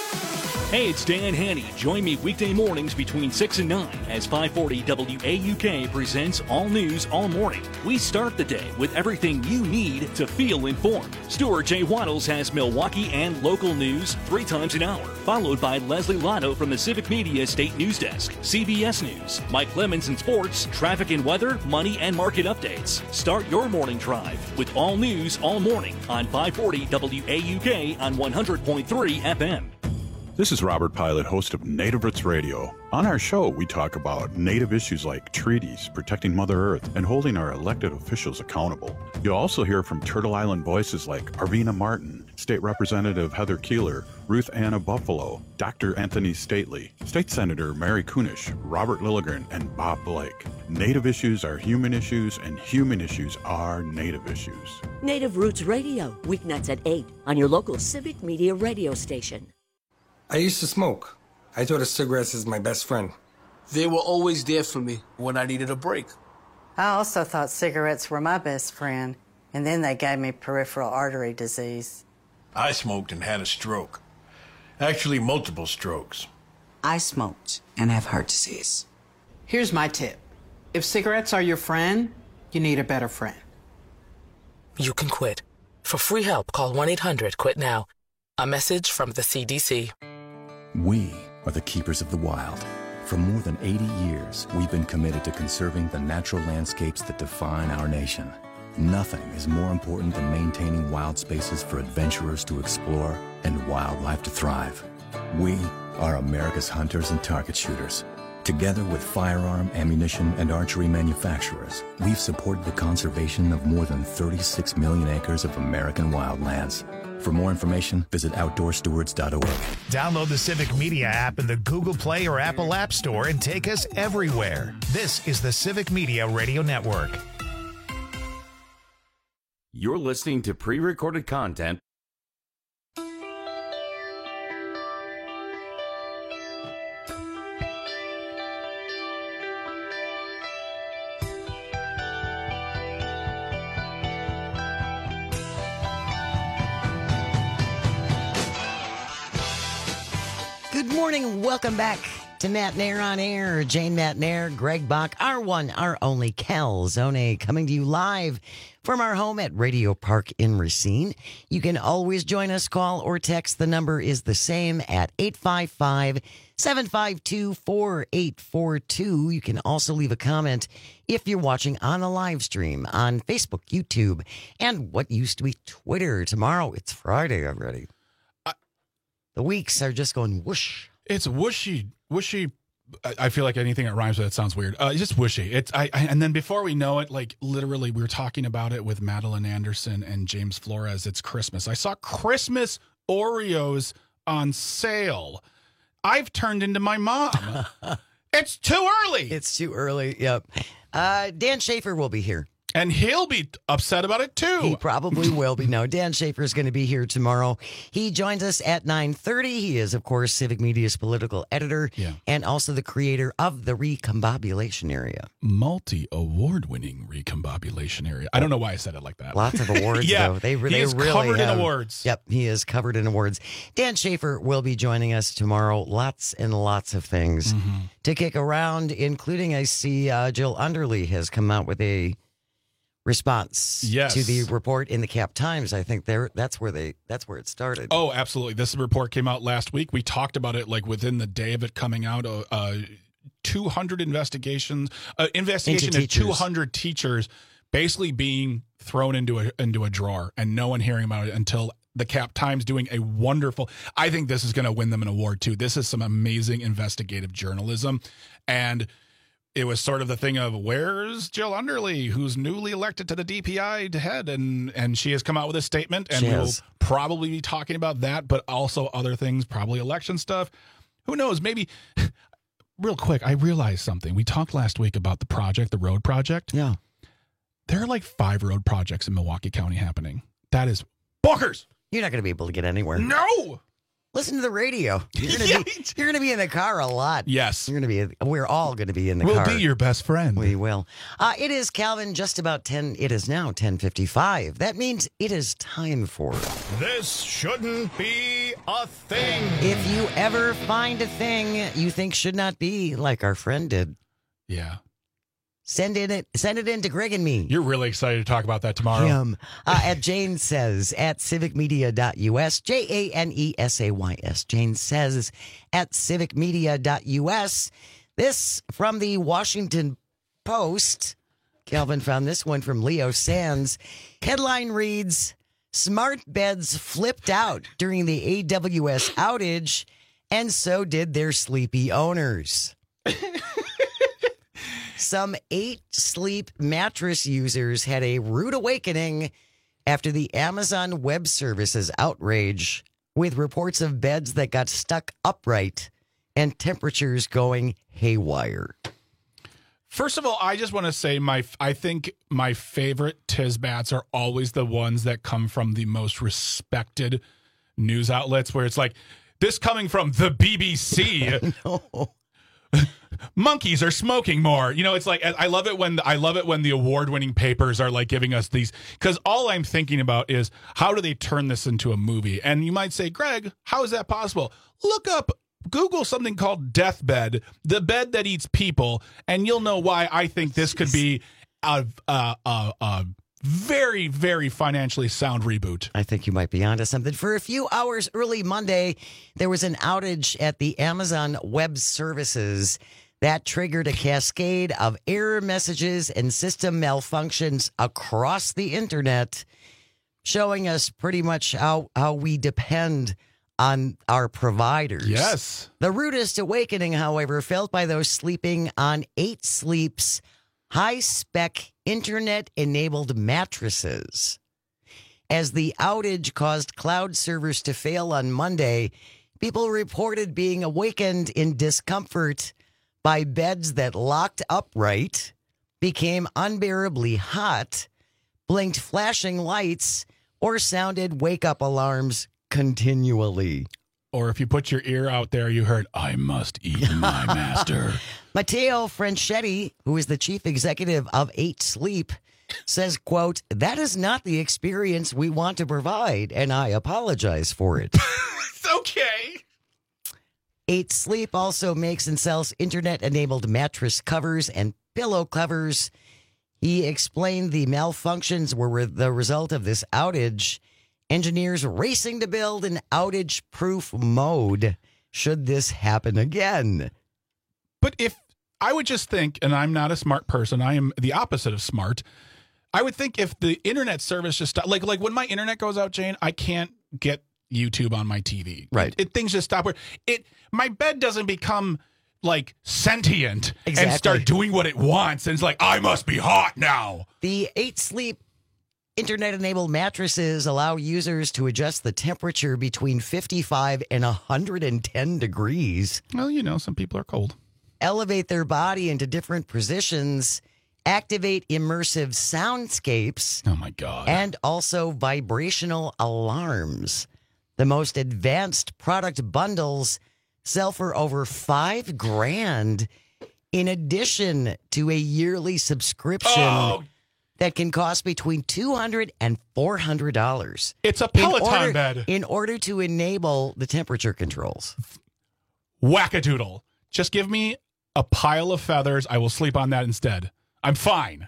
Hey, it's Dan Haney. Join me weekday mornings between 6 and 9 as 540 WAUK presents All News All Morning. We start the day with everything you need to feel informed. Stuart J. Waddles has Milwaukee and local news 3 times an hour, followed by Leslie Lotto from the Civic Media State News Desk, CBS News, Mike Clemens in sports, traffic and weather, money and market updates. Start your morning drive with All News All Morning on 540 WAUK on 100.3 FM. This is Robert Pilot, host of Native Roots Radio. On our show, we talk about Native issues like treaties, protecting Mother Earth, and holding our elected officials accountable. You'll also hear from Turtle Island voices like Arvina Martin, State Representative Heather Keeler, Ruth Anna Buffalo, Dr. Anthony Stately, State Senator Mary Kunish, Robert Lilligren, and Bob Blake. Native issues are human issues, and human issues are Native issues. Native Roots Radio, weeknights at 8 on your local Civic Media radio station. I used to smoke. I thought of cigarettes as my best friend. They were always there for me when I needed a break. I also thought cigarettes were my best friend, and then they gave me peripheral artery disease. I smoked and had a stroke. Actually, multiple strokes. I smoked and have heart disease. Here's my tip. If cigarettes are your friend, you need a better friend. You can quit. For free help, call 1-800-QUIT-NOW. A message from the CDC. We are the keepers of the wild. For more than 80 years, we've been committed to conserving the natural landscapes that define our nation. Nothing is more important than maintaining wild spaces for adventurers to explore and wildlife to thrive. We are America's hunters and target shooters. Together with firearm, ammunition, and archery manufacturers, we've supported the conservation of more than 36 million acres of American wildlands. For more information, visit OutdoorStewards.org. Download the Civic Media app in the Google Play or Apple App Store and take us everywhere. This is the Civic Media Radio Network. You're listening to pre-recorded content. Good morning. Welcome back to Matt Nair on Air. Jane Matt Nair, Greg Bach, our one, our only Calzone, coming to you live from our home at Radio Park in Racine. You can always join us, call or text. The number is the same at 855-752-4842. You can also leave a comment if you're watching on the live stream on Facebook, YouTube, and what used to be Twitter. Tomorrow, it's Friday already. The weeks are just going whoosh. It's whooshy. I feel like anything that rhymes with it sounds weird. It's just whooshy. And then before we know it, like literally, we were talking about it with Madeline Anderson and James Flores. It's Christmas. I saw Christmas Oreos on sale. I've turned into my mom. It's too early. It's too early. Yep. Dan Schaefer will be here. And he'll be upset about it, too. He probably will be. No, Dan Schaefer is going to be here tomorrow. He joins us at 9:30. He is, of course, Civic Media's political editor and also the creator of the Recombobulation Area. Multi-award-winning Recombobulation Area. I don't know why I said it like that. Lots of awards, though. They he is really covered have. in awards. Yep, he is covered in awards. Dan Schaefer will be joining us tomorrow. Lots and lots of things to kick around, including I see Jill Underly has come out with a response to the report in the Cap Times. I think that's where it started. Oh, absolutely. This report came out last week. We talked about it like within the day of it coming out. 200 investigation of 200 teachers basically being thrown into a drawer and no one hearing about it until the Cap Times doing a wonderful. I think this is going to win them an award too. This is some amazing investigative journalism, and it was sort of the thing of, where's Jill Underly, who's newly elected to the DPI head, and she has come out with a statement, and we'll probably be talking about that, but also other things, probably election stuff. Who knows? Maybe. Real quick, I realized something. We talked last week about the road project. Yeah. There are like 5 road projects in Milwaukee County happening. That is bonkers. You're not going to be able to get anywhere. No. Listen to the radio. You're going to be in the car a lot. Yes. We're all going to be in the car. We'll be your best friend. We will. It is, Calvin, just about 10. It is now 10:55. That means it is time for This Shouldn't Be a Thing. If you ever find a thing you think should not be, like our friend did. Yeah. Send it in to Greg and me. You're really excited to talk about that tomorrow. At Jane Says at civicmedia.us, JANESAYS. Jane Says at civicmedia.us. This from the Washington Post. Calvin found this one from Leo Sands. Headline reads, "Smart beds flipped out during the AWS outage, and so did their sleepy owners." Some 8 Sleep mattress users had a rude awakening after the Amazon Web Services outrage, with reports of beds that got stuck upright and temperatures going haywire. First of all, I just want to say I think my favorite Tizbats are always the ones that come from the most respected news outlets, where it's like, this coming from the BBC. No. Monkeys are smoking more. You know, it's like, I love it when the award-winning papers are like giving us these, because all I'm thinking about is, how do they turn this into a movie? And you might say, Greg, how is that possible? Google something called Deathbed, the bed that eats people, and you'll know why I think this could be a very, very financially sound reboot. I think you might be onto something. For a few hours early Monday, there was an outage at the Amazon Web Services that triggered a cascade of error messages and system malfunctions across the internet, showing us pretty much how we depend on our providers. Yes. The rudest awakening, however, felt by those sleeping on 8 Sleep's high-spec internet-enabled mattresses. As the outage caused cloud servers to fail on Monday, people reported being awakened in discomfort by beds that locked upright, became unbearably hot, blinked flashing lights, or sounded wake-up alarms continually. Or if you put your ear out there, you heard, "I must eat my master." Matteo Franchetti, who is the chief executive of 8 Sleep, says, quote, "That is not the experience we want to provide, and I apologize for it." It's okay. 8 Sleep also makes and sells internet-enabled mattress covers and pillow covers. He explained the malfunctions were the result of this outage. Engineers racing to build an outage-proof mode should this happen again. But if I would just think, and I'm not a smart person, I am the opposite of smart. I would think if the internet service just stopped, like when my internet goes out, Jane, I can't get YouTube on my TV. Right. Things just stop. My bed doesn't become like sentient Exactly. and start doing what it wants. And it's like, I must be hot now. The 8 Sleep internet-enabled mattresses allow users to adjust the temperature between 55 and 110 degrees. Well, you know, some people are cold. Elevate their body into different positions, activate immersive soundscapes. Oh, my God. And also vibrational alarms. The most advanced product bundles sell for over $5,000 in addition to a yearly subscription that can cost between $200 and $400. It's a Peloton bed. In order to enable the temperature controls. Wackadoodle. Just give me a pile of feathers. I will sleep on that instead. I'm fine.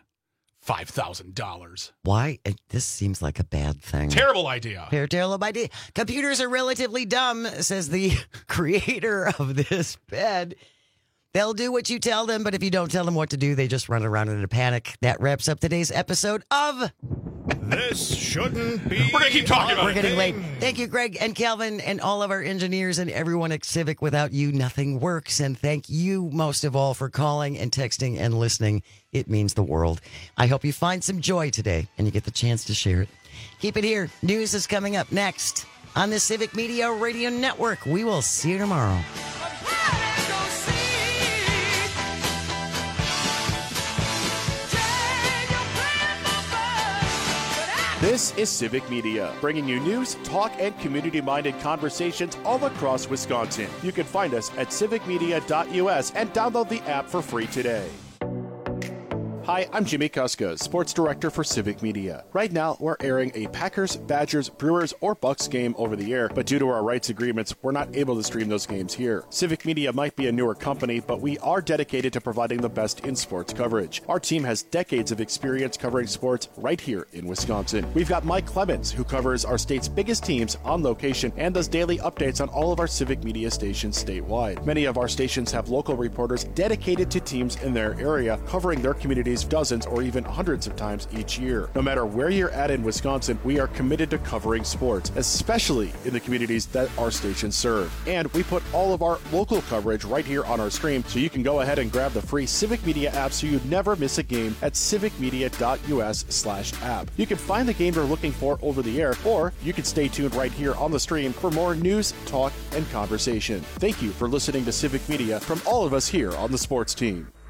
$5,000. Why? This seems like a bad thing. Terrible idea. Terrible idea. Computers are relatively dumb, says the creator of this bed. They'll do what you tell them, but if you don't tell them what to do, they just run around in a panic. That wraps up today's episode of This Shouldn't Be. We're going to keep talking about it. We're getting late. Thank you, Greg and Calvin and all of our engineers and everyone at Civic. Without you, nothing works. And thank you most of all for calling and texting and listening. It means the world. I hope you find some joy today and you get the chance to share it. Keep it here. News is coming up next on the Civic Media Radio Network. We will see you tomorrow. This is Civic Media, bringing you news, talk, and community-minded conversations all across Wisconsin. You can find us at civicmedia.us and download the app for free today. Hi, I'm Jimmy Kuska, Sports Director for Civic Media. Right now, we're airing a Packers, Badgers, Brewers, or Bucks game over the air, but due to our rights agreements, we're not able to stream those games here. Civic Media might be a newer company, but we are dedicated to providing the best in sports coverage. Our team has decades of experience covering sports right here in Wisconsin. We've got Mike Clemens, who covers our state's biggest teams on location and does daily updates on all of our Civic Media stations statewide. Many of our stations have local reporters dedicated to teams in their area, covering their communities dozens or even hundreds of times each year. No matter where you're at in Wisconsin, we are committed to covering sports, especially in the communities that our stations serve. And we put all of our local coverage right here on our stream, so you can go ahead and grab the free Civic Media app so you never miss a game at civicmedia.us/app. You can find the game you're looking for over the air, or you can stay tuned right here on the stream for more news, talk, and conversation. Thank you for listening to Civic Media from all of us here on the sports team.